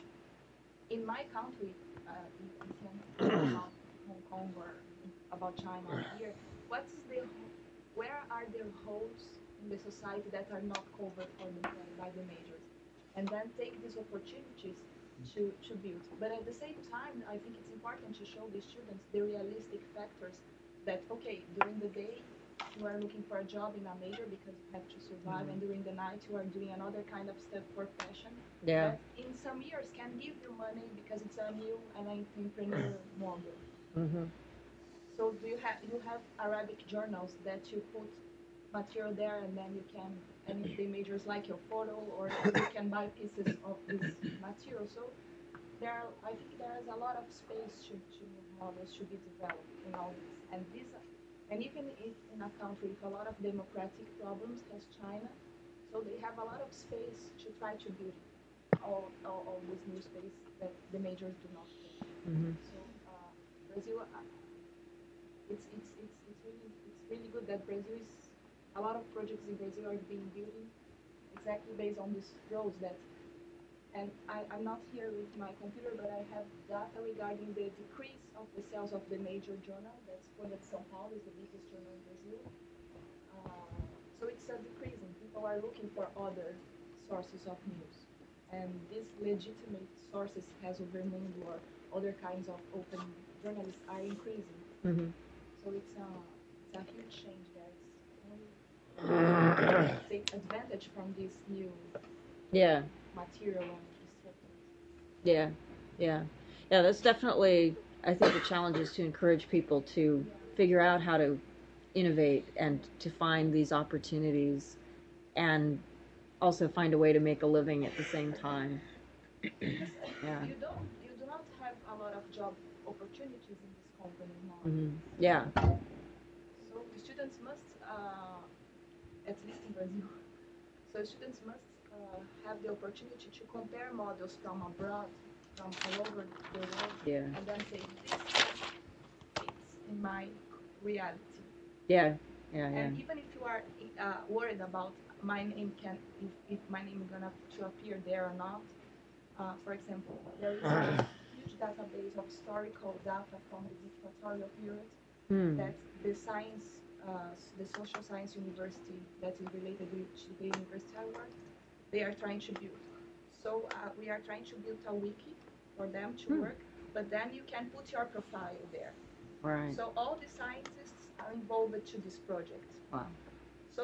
in my country, uh, in, in about Hong Kong or about China or here, what's the where are there holes in the society that are not covered for the, by the majors? And then take these opportunities to, to build. But at the same time, I think it's important to show the students the realistic factors that, okay, during the day, you are looking for a job in a major because you have to survive, mm-hmm. and during the night, you are doing another kind of stuff for passion. Yeah. That in some years can give you money because it's a new and entrepreneur model. Mm-hmm. So do you have you have Arabic journals that you put material there, and then you can, and if the majors like your photo, or you can buy pieces of this material. So there, are, I think there is a lot of space to, to models to be developed in all this. And these, and even if in a country with a lot of democratic problems as China, so they have a lot of space to try to build all, all, all this new space that the majors do not take. Mm-hmm. So uh, Brazil, uh, it's, it's, it's, it's, really, it's really good that Brazil is, a lot of projects in Brazil are being built exactly based on these roles that, and I, I'm not here with my computer, but I have data regarding the decrease of the sales of the major journal. That's Folha de São Paulo, is the biggest journal in Brazil. Uh, so it's a decreasing. People are looking for other sources of news. And these legitimate sources, as Vermundo or other kinds of open journalists, are increasing. Mm-hmm. So it's a, it's a huge change there. It's take advantage from this new Yeah. material and structure. Yeah. Yeah. Yeah. That's definitely, I think, the challenge is to encourage people to figure out how to innovate and to find these opportunities, and also find a way to make a living at the same time. Yeah. You don't, you do not have a lot of job opportunities in this company now. Mm-hmm. Yeah. So the students must, uh, at least in Brazil, so students must uh, have the opportunity to compare models from abroad, from all over the world, Yeah. and then say, this fits in my reality. Yeah. Yeah. Yeah. And even if you are uh, worried about my name can, if, if my name is gonna to appear there or not, uh, for example, there is a huge database of historical data from the dictatorial period Hmm. that the science, uh, the social science university that is related with the university I work, they are trying to build. So uh, we are trying to build a wiki for them to Hmm. work, but then you can put your profile there. Right. So all the scientists are involved to this project. Wow. So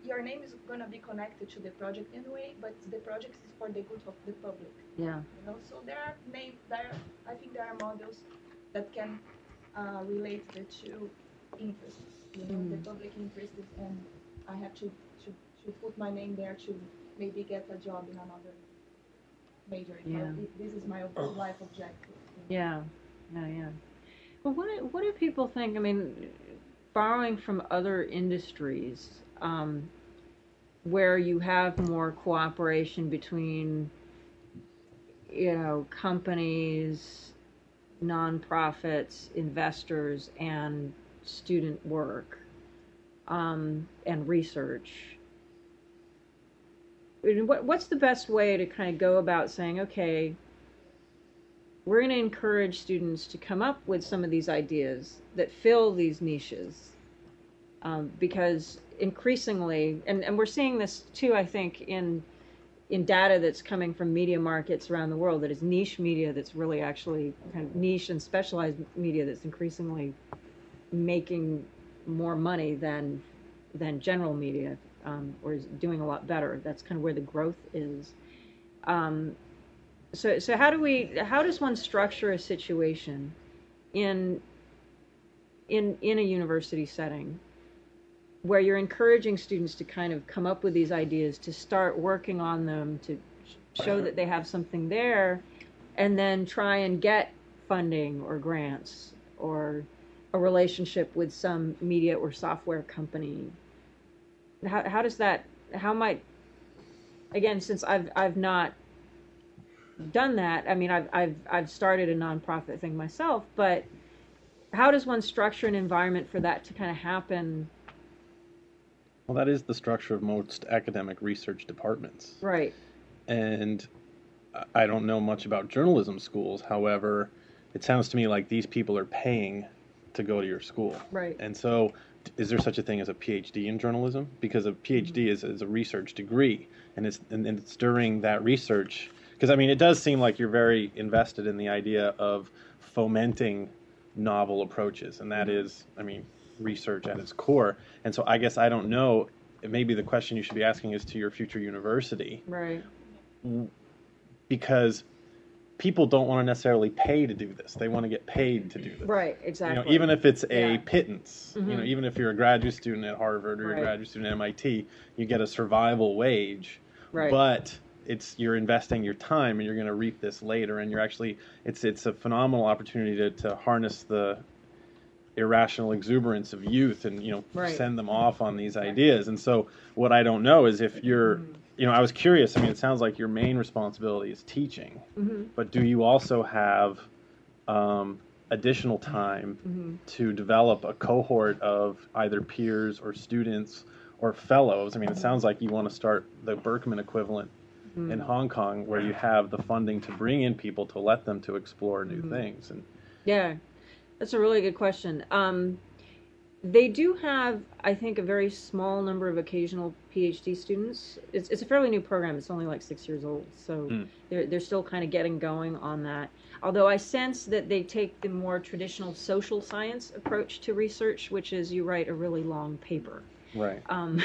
your name is gonna be connected to the project anyway, but the project is for the good of the public. Yeah. You know, so there are name there. I think there are models that can uh, relate the two interests. You know, Mhm. the public interest is, and I have to, to to put my name there to maybe get a job in another major. If I- Yeah. if this is my ob- life objective. Yeah, yeah, yeah. Well, what do, what do people think? I mean, borrowing from other industries, um, where you have more cooperation between, you know, companies, nonprofits, investors, and student work, um, and research. And What, what's the best way to kind of go about saying, okay, we're going to encourage students to come up with some of these ideas that fill these niches, um, because increasingly, and, and we're seeing this too, I think, in in data that's coming from media markets around the world, that is niche media that's really actually kind of niche and specialized media that's increasingly making more money than than general media, um, or is doing a lot better. That's kind of where the growth is. Um, So, so how do we? How does one structure a situation in in in a university setting where you're encouraging students to kind of come up with these ideas, to start working on them, to show that they have something there, and then try and get funding or grants or a relationship with some media or software company? How how does that? How might? Again, since I've I've not done that. I mean, I've I've I've started a nonprofit thing myself, but how does one structure an environment for that to kind of happen? Well, that is the structure of most academic research departments. Right. And I don't know much about journalism schools. However, it sounds to me like these people are paying to go to your school. Right. And so, is there such a thing as a PhD in journalism? Because a PhD mm-hmm. is, is a research degree, and it's and, and it's during that research. Because, I mean, it does seem like you're very invested in the idea of fomenting novel approaches, and that is, I mean, research at its core. And so I guess I don't know, maybe the question you should be asking is to your future university. Right. Because people don't want to necessarily pay to do this. They want to get paid to do this. Right, exactly. You know, even if it's a Yeah. pittance, Mhm. you know, even if you're a graduate student at Harvard or Right. a graduate student at M I T, you get a survival wage. Right. But it's you're investing your time, and you're going to reap this later. And you're actually it's it's a phenomenal opportunity to, to harness the irrational exuberance of youth, and you know Right. send them off on these ideas. And so what I don't know is if you're you know I was curious. I mean, it sounds like your main responsibility is teaching, Mm-hmm. but do you also have um, additional time Mm-hmm. to develop a cohort of either peers or students or fellows? I mean, it sounds like you want to start the Berkman equivalent Mm-hmm. in Hong Kong, where you have the funding to bring in people to let them to explore new Mhm. things. And Yeah, that's a really good question. Um, they do have, I think, a very small number of occasional PhD students. It's, it's a fairly new program. It's only like six years old, so Mm. they're they're still kind of getting going on that. Although I sense that they take the more traditional social science approach to research, which is you write a really long paper. right, Um,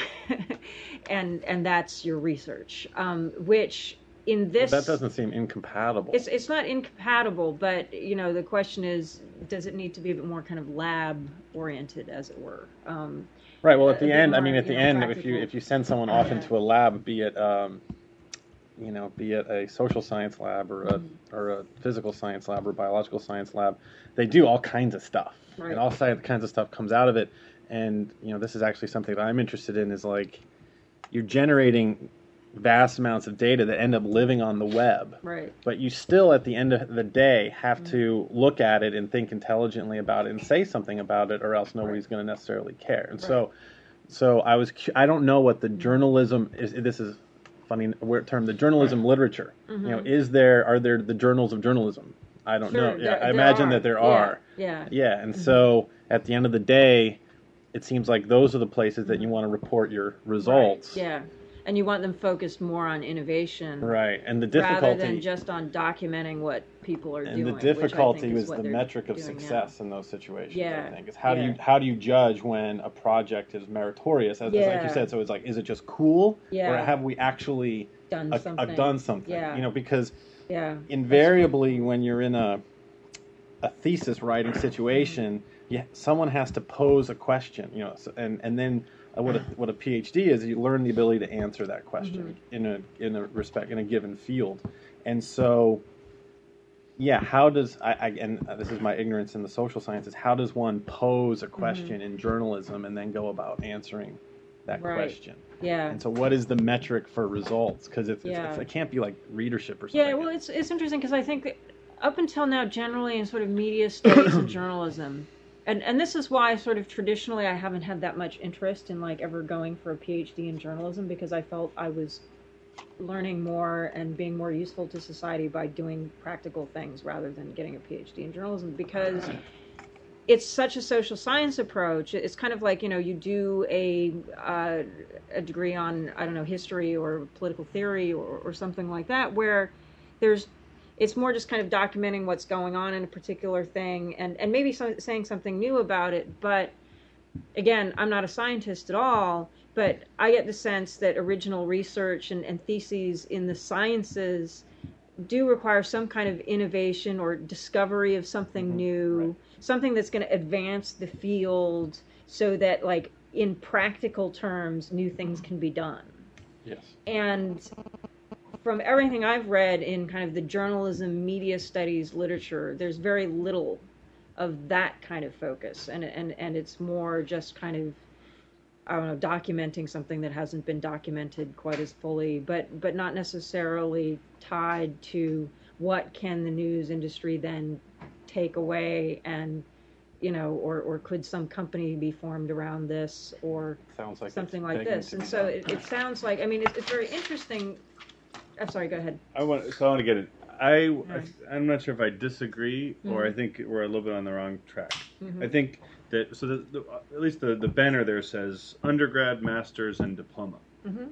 and and that's your research, um, which in this that doesn't seem incompatible. it's it's not incompatible, but you know the question is, does it need to be a bit more kind of lab oriented, as it were? Um, Right. Well, at a the bit end, I more, mean, at you the know, end, if you practical. if you send someone off Yeah. into a lab, be it um, you know, be it a social science lab or a Mhm. or a physical science lab or biological science lab, they do all kinds of stuff, Right. and all si- kinds of stuff comes out of it. And you know, this is actually something that I'm interested in. Is like you're generating vast amounts of data that end up living on the web. right. But you still, at the end of the day, have to look at it and think intelligently about it and say something about it, or else nobody's going to necessarily care. And so, so I was, cu- I don't know what the journalism is. This is a funny word term, the journalism literature. You know, Mhm. is there, are there the journals of journalism? I don't Sure, know. Yeah, there- I there imagine are. that there Yeah, are. Yeah. Yeah, and so at the end of the day, it seems like those are the places that you want to report your results. Yeah. and you want them focused more on innovation, Right, and the rather difficulty than just on documenting what people are and doing. the which I difficulty think is was what the they're metric of doing now. success in those situations. Yeah, I think is how do yeah. you how do you judge when a project is meritorious? As, as like Yeah. you said, so it's like, is it just cool, Yeah. or have we actually Done uh, something. uh, done something? Yeah. You know, because Yeah. invariably when you're in a a thesis writing situation, yeah, someone has to pose a question, you know, so, and and then uh, what a what a PhD is, you learn the ability to answer that question Mm-hmm. in a in a respect in a given field, and so yeah, how does I, I and this is my ignorance in the social sciences, how does one pose a question in journalism and then go about answering that Mm-hmm. Right. question? Yeah. And so what is the metric for results? Because it's, Yeah. it's, it can't be like readership or something. Yeah, well, it's it's interesting because I think that up until now, generally in sort of media studies and journalism, and and this is why sort of traditionally I haven't had that much interest in like ever going for a PhD in journalism, because I felt I was learning more and being more useful to society by doing practical things rather than getting a PhD in journalism, because it's such a social science approach. It's kind of like, you know, you do a uh, a degree on, I don't know, history or political theory or, or something like that, where there's it's more just kind of documenting what's going on in a particular thing and, and maybe some, saying something new about it. But again, I'm not a scientist at all, but I get the sense that original research and, and theses in the sciences do require some kind of innovation or discovery of something Mhm. new, Right. something that's going to advance the field so that, like, in practical terms, new things can be done. Yes. And from everything I've read in kind of the journalism, media studies literature, there's very little of that kind of focus. And, and, and it's more just kind of, I don't know, documenting something that hasn't been documented quite as fully, but, but not necessarily tied to what can the news industry then take away and, you know, or, or could some company be formed around this or Sounds like something it's like begging this. to And be so done. it, it sounds like, I mean, it's, it's very interesting. I'm sorry, go ahead. I want so I want to get it. I, Right. I I'm not sure if I disagree or I Mhm. think we're a little bit on the wrong track. Mhm. I think that so the, the, at least the the banner there says undergrad, masters, and diploma. Mhm.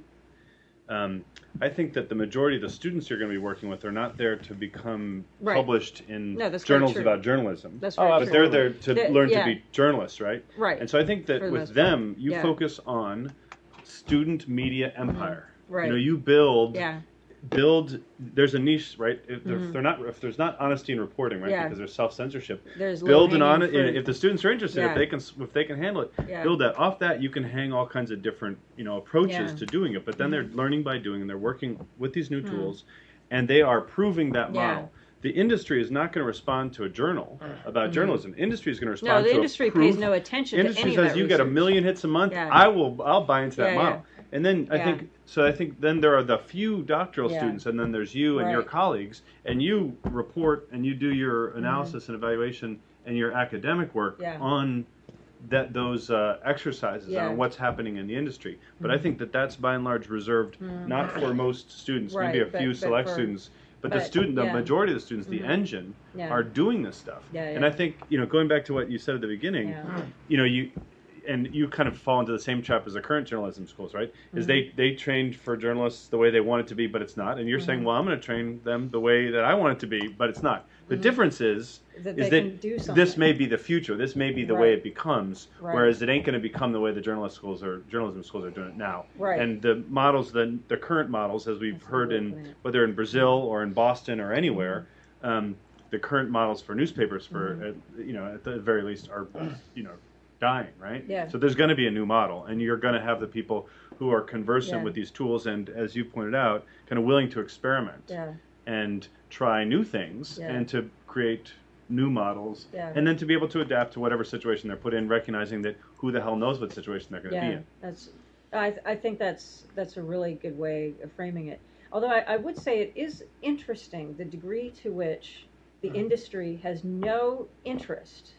Um, I think that the majority of the students you're going to be working with are not there to become Right. published in No, that's very journals true. about journalism. That's Oh, very But true. they're there to The- learn yeah. to be journalists, right? Right. And so I think that For the with most part. them, you Yeah. focus on student media empire. Right. You know, you build Yeah. build. There's a niche, right? If, Mhm. if they're not, if there's not honesty in reporting, right? Yeah. Because there's self censorship. There's Build an low-hanging honest. fruit. If the students are interested, Yeah. if they can, if they can handle it, Yeah. build that. Off that, you can hang all kinds of different, you know, approaches Yeah. to doing it. But then they're Mhm. learning by doing, and they're working with these new Mhm. tools, and they are proving that Yeah. model. The industry is not going to respond to a journal about Mhm. journalism. Industry is going to No, respond the to industry a proof. pays no attention Industry to any says of that you get a research. million hits a month. Yeah. I will. I'll buy into that Yeah, model. And then I Yeah. think so. I think then there are the few doctoral Yeah. students, and then there's you and your Right. colleagues, and you report and you do your analysis and evaluation and your academic work Mm-hmm. Yeah. on that those uh, exercises Yeah. on what's happening in the industry. But I think that that's by and large reserved Mhm. not for most students, Right, maybe a but- few but select for- students. But, the but, student, the yeah. majority of the students, the Mhm. engine, Yeah. are doing this stuff. Yeah, And yeah. I think, you know, going back to what you said at the beginning, Yeah. you know, you and you kind of fall into the same trap as the current journalism schools, right? Is Mhm. they they trained for journalists the way they want it to be, but it's not. And you're saying, Mhm. well, I'm going to train them the way that I want it to be, but it's not. The Mhm. difference is That is they that can do this something. may be the future. This may be the way Right. it becomes. Right. Whereas it ain't going to become the way the journalist schools or journalism schools are doing it now. Right. And the models, the the current models, as we've That's a heard good in point. whether in Brazil or in Boston or anywhere, Mm-hmm. um, the current models for newspapers, for Mhm. uh, you know, at the very least, are you know, dying, right? Yeah. So there's going to be a new model, and you're going to have the people who are conversant Yeah. with these tools, and as you pointed out, kind of willing to experiment Yeah. and try new things, Yeah. and to create new models, Yeah. and then to be able to adapt to whatever situation they're put in, recognizing that who the hell knows what situation they're going to be Yeah. in. That's. I I think that's that's a really good way of framing it. Although I, I would say it is interesting the degree to which the industry has no interest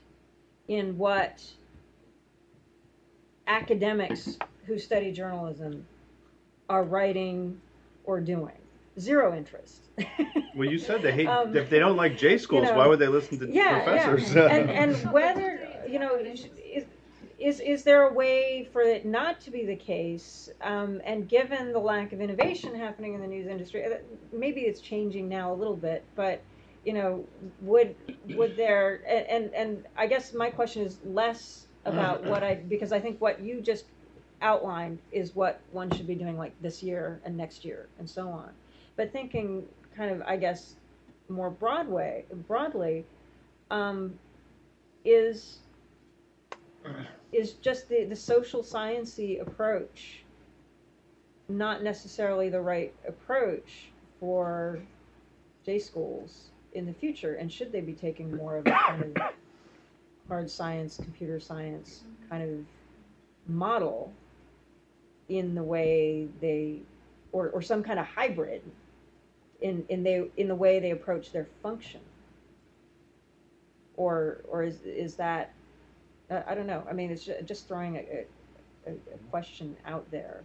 in what academics who study journalism are writing or doing. Zero interest. Well, you said they hate Um, if they don't like J schools. you know, why would they listen to yeah, professors? yeah. and and whether you know, is, is is there a way for it not to be the case? Um, and given the lack of innovation happening in the news industry, uh, maybe it's changing now a little bit, but you know, would would there? And and, and I guess my question is less about what I because I think what you just outlined is what one should be doing like this year and next year and so on. But thinking kind of, I guess, more Broadway broadly, um, is. is just the, the social sciencey approach not necessarily the right approach for J schools in the future, and should they be taking more of a kind of hard science, computer science kind of model in the way they, or, or some kind of hybrid in, in they in the way they approach their function, or or is is that Uh, I don't know. I mean, it's ju- just throwing a, a, a question out there.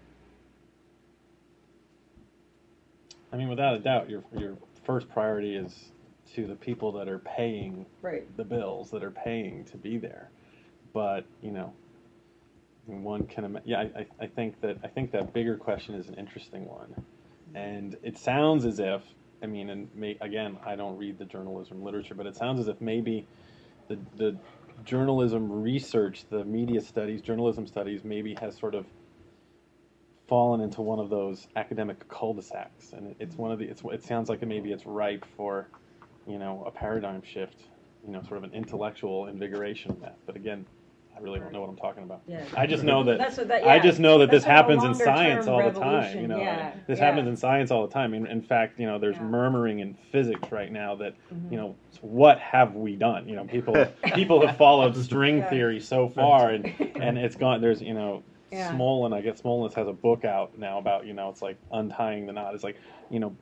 I mean, without a doubt, your your first priority is to the people that are paying Right. the bills, that are paying to be there. But you know, one can ima- yeah. I, I think that I think that bigger question is an interesting one, and it sounds as if I mean, and may, again, I don't read the journalism literature, but it sounds as if maybe the the journalism research, the media studies, journalism studies, maybe has sort of fallen into one of those academic cul-de-sacs, and it, it's one of the. It's, it sounds like maybe it's ripe for, you know, a paradigm shift, you know, sort of an intellectual invigoration of that. But again, I really don't know what I'm talking about. Yeah. I just know that. That's what that, I yeah. just know that That's this sort of a happens in longer-term science all the time. revolution, You know, yeah, this yeah. happens in science all the time. In, in fact, you know, there's Yeah. murmuring in physics right now that, Mhm. you know, what have we done? You know, people people have followed string Yeah. theory so far, and and it's gone. There's, you know, Yeah. Smolin. I guess Smolin has a book out now about, you know, it's like untying the knot. It's like, you know,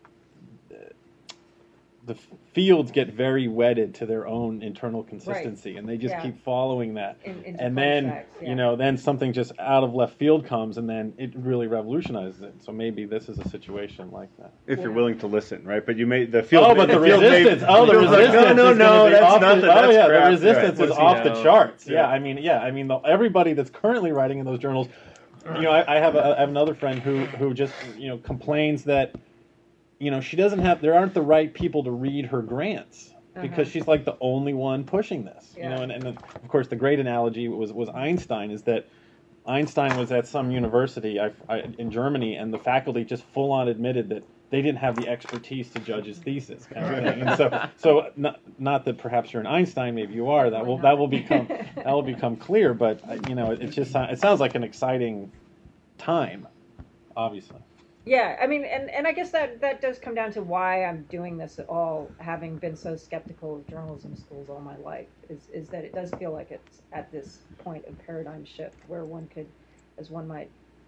the fields get very wedded to their own internal consistency, and they just Yeah. keep following that. In, into And then, contracts, yeah. you know, then something just out of left field comes, and then it really revolutionizes it. So maybe this is a situation like that. If you're Yeah. willing to listen, right? But you may the field. Oh, but the field may- resistance! Oh, the field's like, resistance! no, no, is no, gonna be that's off the- nothing. Oh, That's yeah, crap. the resistance Right. is Let's off see the how- charts. Yeah. yeah. I mean, yeah, I mean, the, everybody that's currently writing in those journals. You know, I, I have a, I have another friend who who just you know complains that, you know, she doesn't have there aren't the right people to read her grants. Because Uh-huh. she's like the only one pushing this, you Yeah. know, and, and of course the great analogy was, was Einstein, is that Einstein was at some university I, I, in Germany, and the faculty just full on admitted that they didn't have the expertise to judge his thesis, kind of thing. And so, so not, not that perhaps you're an Einstein, maybe you are. That will that will become that will become clear. But uh, you know, it, it just it sounds like an exciting time, obviously. Yeah, I mean, and, and I guess that, that does come down to why I'm doing this at all, having been so skeptical of journalism schools all my life, is, is that it does feel like it's at this point of paradigm shift where one could, as one might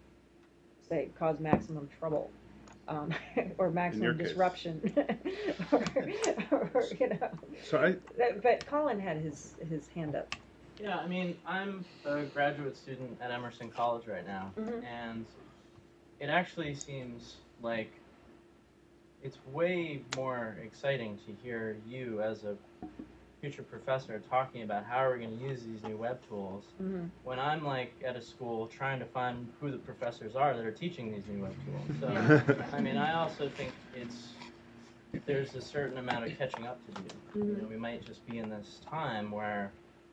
say, cause maximum trouble, um, or maximum case. disruption, or, or, you know. So I, That- But Colin had his, his hand up. Yeah, I mean, I'm a graduate student at Emerson College right now, Mhm. and it actually seems like it's way more exciting to hear you as a future professor talking about how are we going to use these new web tools Mhm. when I'm like at a school trying to find who the professors are that are teaching these new web tools. So, I mean, I also think it's there's a certain amount of catching up to do. You know, we might just be in this time where,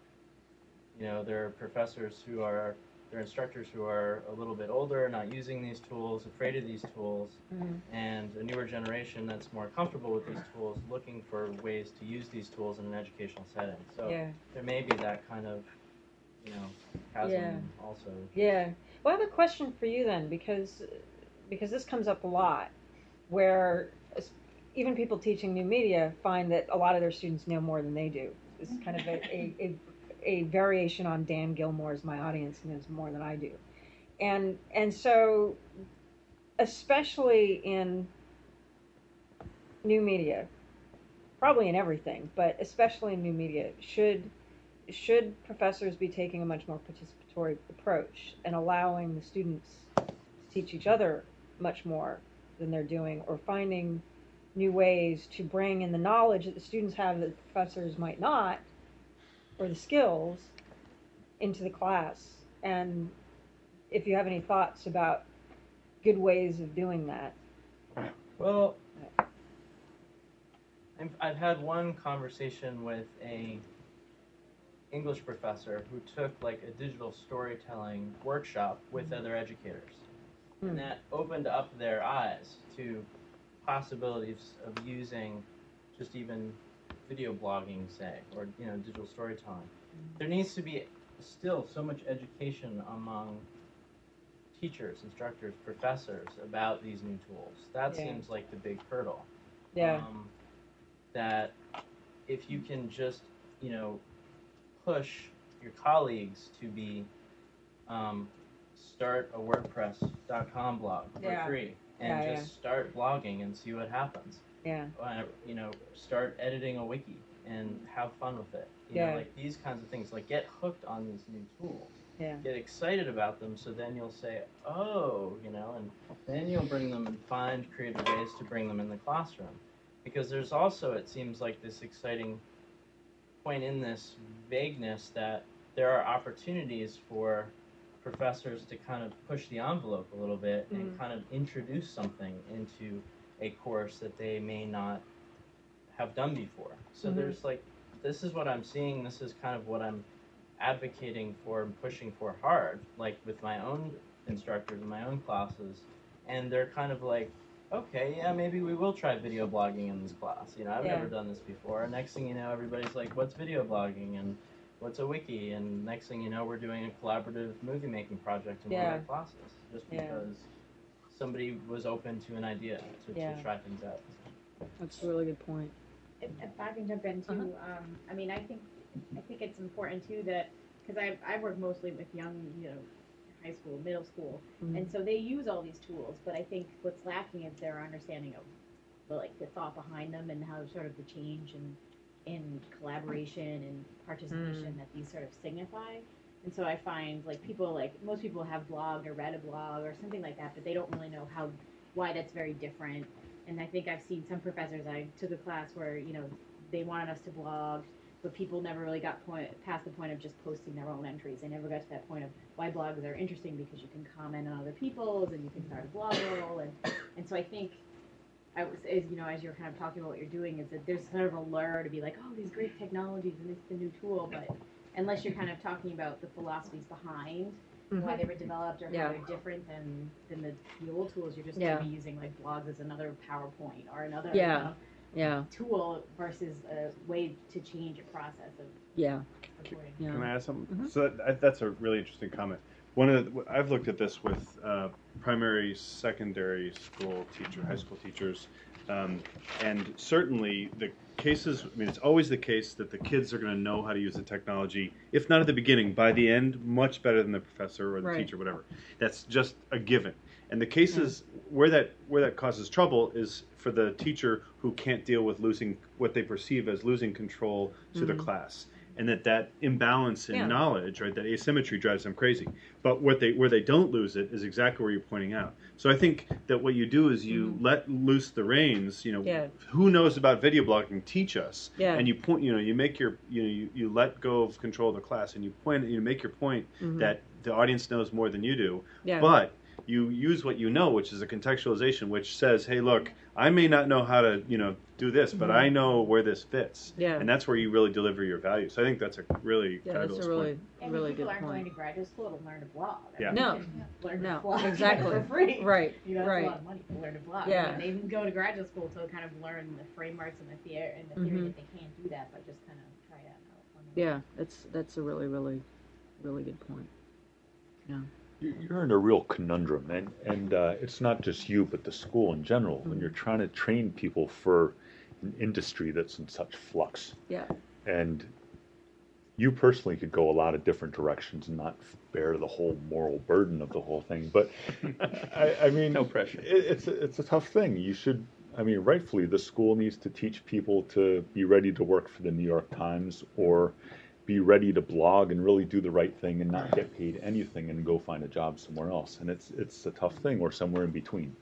you know, there are professors who are, there are instructors who are a little bit older, not using these tools, afraid of these tools, Mhm. and a newer generation that's more comfortable with these tools, looking for ways to use these tools in an educational setting. So Yeah. there may be that kind of, you know, chasm Yeah. also. Yeah. Well, I have a question for you then, because because this comes up a lot, where es- even people teaching new media find that a lot of their students know more than they do. It's kind of a, a, a, a variation on Dan Gilmore's "My audience knows more than I do," and and so especially in new media, probably in everything, but especially in new media, should should professors be taking a much more participatory approach and allowing the students to teach each other much more than they're doing, or finding new ways to bring in the knowledge that the students have that the professors might not, or the skills, into the class and if you have any thoughts about good ways of doing that. Well, I've, I've had one conversation with a English professor who took like a digital storytelling workshop with mm-hmm. other educators. Mm. And that opened up their eyes to possibilities of using just even video blogging, say, or you know, digital storytelling. Mm. There needs to be still so much education among teachers, instructors, professors about these new tools. That yeah. seems like the big hurdle. Yeah. Um, that if you can just, you know, push your colleagues to be, um, start a WordPress dot com blog for yeah. free and yeah, just yeah. start blogging and see what happens. Yeah. Uh, you know, start editing a wiki and have fun with it. You yeah. know, like these kinds of things. Like get hooked on these new tools. Yeah. Get excited about them, so then you'll say, oh, you know, and then you'll bring them and find creative ways to bring them in the classroom. Because there's also, it seems like, this exciting point in this vagueness that there are opportunities for professors to kind of push the envelope a little bit mm. and kind of introduce something into a course that they may not have done before. So mm-hmm. there's like, this is what I'm seeing, this is kind of what I'm advocating for and pushing for hard, like with my own instructors in my own classes, and they're kind of like, okay, yeah, maybe we will try video blogging in this class. You know, I've yeah. never done this before. Next thing you know, everybody's like, what's video blogging and what's a wiki? And next thing you know, we're doing a collaborative movie making project in yeah. one of our classes, just because yeah. somebody was open to an idea to, yeah. to try things out. That's a really good point. If, if I can jump in too, uh-huh. um, I mean, I think I think it's important too that, because I I work mostly with young, you know, high school, middle school, mm-hmm. and so they use all these tools. But I think what's lacking is their understanding of, the, like, the thought behind them and how sort of the change and in collaboration and participation mm. that these sort of signify. And so I find like people like most people have blogged or read a blog or something like that, but they don't really know how why that's very different. And I think I've seen some professors. I took a class where you know they wanted us to blog. But people never really got point, past the point of just posting their own entries. They never got to that point of why blogs are interesting, because you can comment on other people's and you can start a blog roll. And, and so I think, I was, as, you know, as you're kind of talking about what you're doing, is that there's sort of a lure to be like, oh, these great technologies and it's the new tool. But unless you're kind of talking about the philosophies behind mm-hmm. why they were developed or yeah. how they're different than, than the, the old tools, you're just yeah. going to be using like blogs as another PowerPoint or another yeah. you know, yeah. tool versus a way to change a process of yeah. recording. yeah. Can I add something? Mm-hmm. So that, that's a really interesting comment. One of the, I've looked at this with uh, primary, secondary school teacher, high school teachers, um, and certainly the cases. I mean, it's always the case that the kids are going to know how to use the technology, if not at the beginning, by the end, much better than the professor or the right. teacher, whatever. That's just a given. And the cases yeah. where that where that causes trouble is for the teacher who can't deal with losing what they perceive as losing control to mm-hmm. the class, and that that imbalance in yeah. knowledge, right, that asymmetry drives them crazy. But what they where they don't lose it is exactly where you're pointing out. So I think that what you do is you mm-hmm. let loose the reins. You know, yeah. who knows about video blogging? Teach us. Yeah. And you point. You know, you make your. You know, you, you let go of control of the class, and you point. You make your point mm-hmm. that the audience knows more than you do. Yeah. But you use what you know, which is a contextualization, which says, hey, look, I may not know how to, you know, do this, but mm-hmm. I know where this fits. Yeah. And that's where you really deliver your value. So I think that's a really yeah, fabulous that's a really, point. And really people good aren't point. going to graduate school to learn to blog. I Yeah. mean, No. you can learn No, to blog exactly. for free. Right, You know, right. that's a lot of money to learn to blog. Yeah. I mean, they even go to graduate school to kind of learn the frameworks and the theory, and the theory Mhm. that they can't do that, but just kind of try it out. on their Yeah, own. that's that's a really, really, really good point. Yeah. You- You're in a real conundrum, and and uh, it's not just you, but the school in general. When you're trying to train people for an industry that's in such flux, Yeah. and you personally could go a lot of different directions and not bear the whole moral burden of the whole thing. But I, I mean, No pressure. It, it's a, it's a tough thing. You should. I mean, rightfully, the school needs to teach people to be ready to work for the New York Times or be ready to blog and really do the right thing and not get paid anything and go find a job somewhere else. And it's it's a tough thing, or somewhere in between.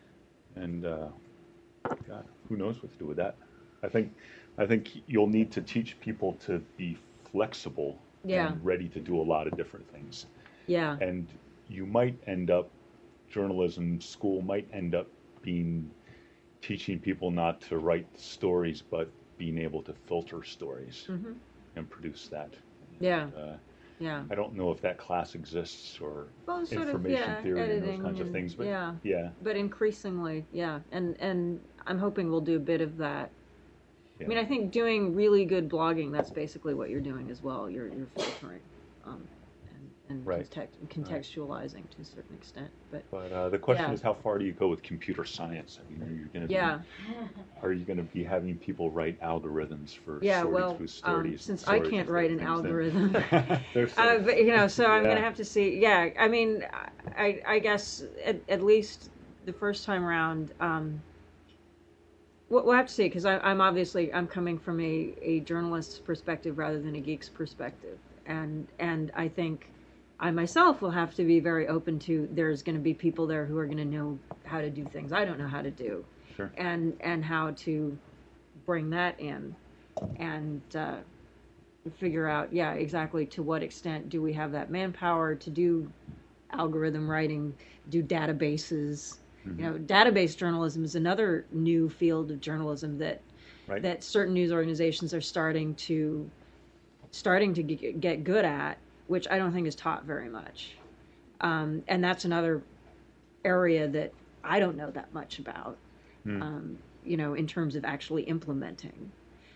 And uh, God, who knows what to do with that? I think I think you'll need to teach people to be flexible Yeah. and ready to do a lot of different things. Yeah. And you might end up, journalism school might end up being teaching people not to write stories, but being able to filter stories Mm-hmm. and produce that. Yeah. And, uh, Yeah. I don't know if that class exists or Well, sort of, information yeah, theory and those editing kinds of and- things, but yeah. yeah. But increasingly, yeah, and and I'm hoping we'll do a bit of that. I mean, I think doing really good blogging, that's basically what you're doing as well. You're you're filtering, um, and, and Right. context, contextualizing to a certain extent. But But uh, the question yeah. is, how far do you go with computer science? I mean, are you going to Yeah. be, are you going to be having people write algorithms for yeah, sorting well, through um, stories? since I sorting can't through write an things, algorithm, then- There's uh, some- but you know, so I'm Yeah. gonna have to see. Yeah, I mean, I I guess at, at least the first time around. Um, We'll we'll have to see, because I'm obviously I'm coming from a, a journalist's perspective rather than a geek's perspective, and and I think I myself will have to be very open to there's going to be people there who are going to know how to do things I don't know how to do, Sure. and and how to bring that in, and uh, figure out yeah exactly to what extent do we have that manpower to do algorithm writing, do databases. You know, database journalism is another new field of journalism that Right. that certain news organizations are starting to starting to get, get good at, which I don't think is taught very much. Um, and that's another area that I don't know that much about. Hmm. Um, you know, in terms of actually implementing.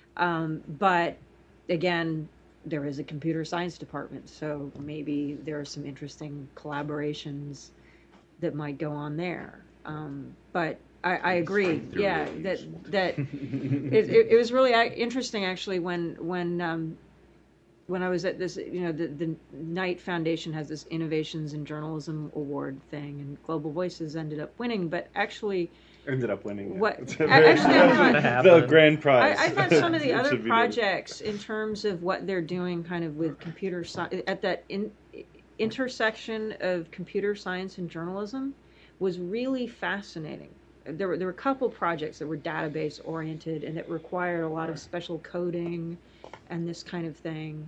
Um, but again, there is a computer science department, so maybe there are some interesting collaborations that might go on there. Um, but I, I agree, yeah, that that it, it, it was really uh, interesting actually when when um, when I was at this, you know, the the Knight Foundation has this Innovations in Journalism Award thing, and Global Voices ended up winning, but actually. Ended up winning. What It's I- a very- actually, I'm not- the grand prize. I, I thought some of the It other should be projects, in terms of what they're doing, kind of with computer science, at that in, intersection of computer science and journalism, was really fascinating. There were there were a couple projects that were database oriented and that required a lot of special coding and this kind of thing.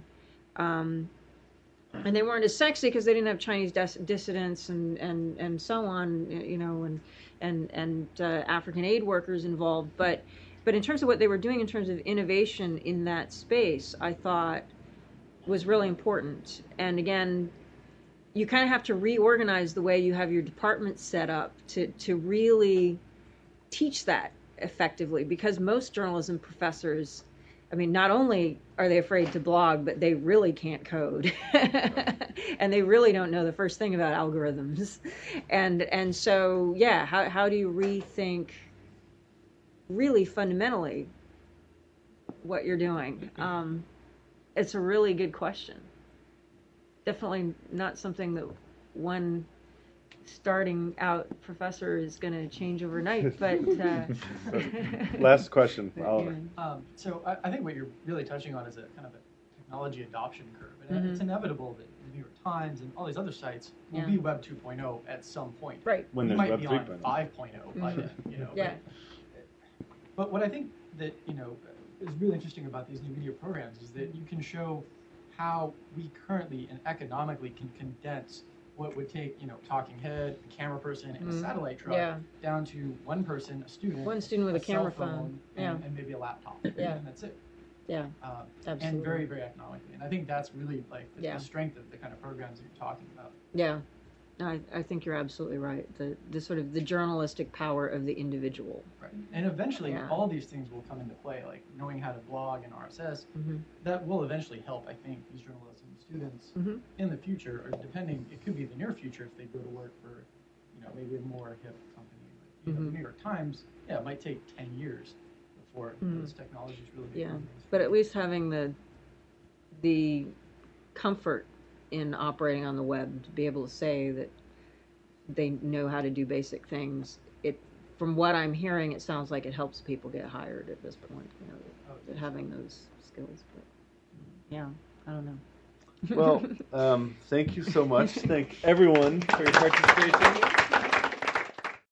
Um, and they weren't as sexy because they didn't have Chinese dis- dissidents and, and, and so on, you know, and and and uh, African aid workers involved. But but in terms of what they were doing in terms of innovation in that space, I thought was really important. And again, you kind of have to reorganize the way you have your department set up to to really teach that effectively, because most journalism professors, I mean, not only are they afraid to blog, but they really can't code. And they really don't know the first thing about algorithms. And and so, yeah, how how do you rethink really fundamentally what you're doing? Um, it's a really good question. Definitely not something that one starting out professor is going to change overnight, but uh, Last question, Oliver. Um, so I, I think what you're really touching on is a kind of a technology adoption curve, and Mhm. it's inevitable that the New York Times and all these other sites will Yeah. be Web two point oh at some point. Right. When we there's might Web be three on point oh. five point oh by Mhm. then, you know. Yeah. But, but what I think that you know is really interesting about these new media programs is that you can show how we currently and economically can condense what would take, you know, talking head, a camera person, and Mhm. a satellite truck Yeah. down to one person, a student, One student with a cell camera phone, yeah. and, and maybe a laptop, Yeah. and that's it. yeah, Uh, absolutely. and very, very economically. And I think that's really like the, Yeah. the strength of the kind of programs that you're talking about. Yeah, no, I, I think you're absolutely right. The the sort of the journalistic power of the individual. Right. And eventually, Yeah. all these things will come into play, like knowing how to blog and R S S. Mhm. That will eventually help, I think, these journalism students Mhm. in the future, or depending, it could be the near future if they go to work for, you know, maybe a more hip company. Like, you know, Mhm. the New York Times, yeah, it might take ten years before Mhm. this technology is really Yeah, becoming but at least having the the comfort in operating on the web to be able to say that they know how to do basic things. It, from what I'm hearing, it sounds like it helps people get hired at this point. You know, that having those skills. But yeah, I don't know. Well, um, thank you so much. Thank everyone for your participation.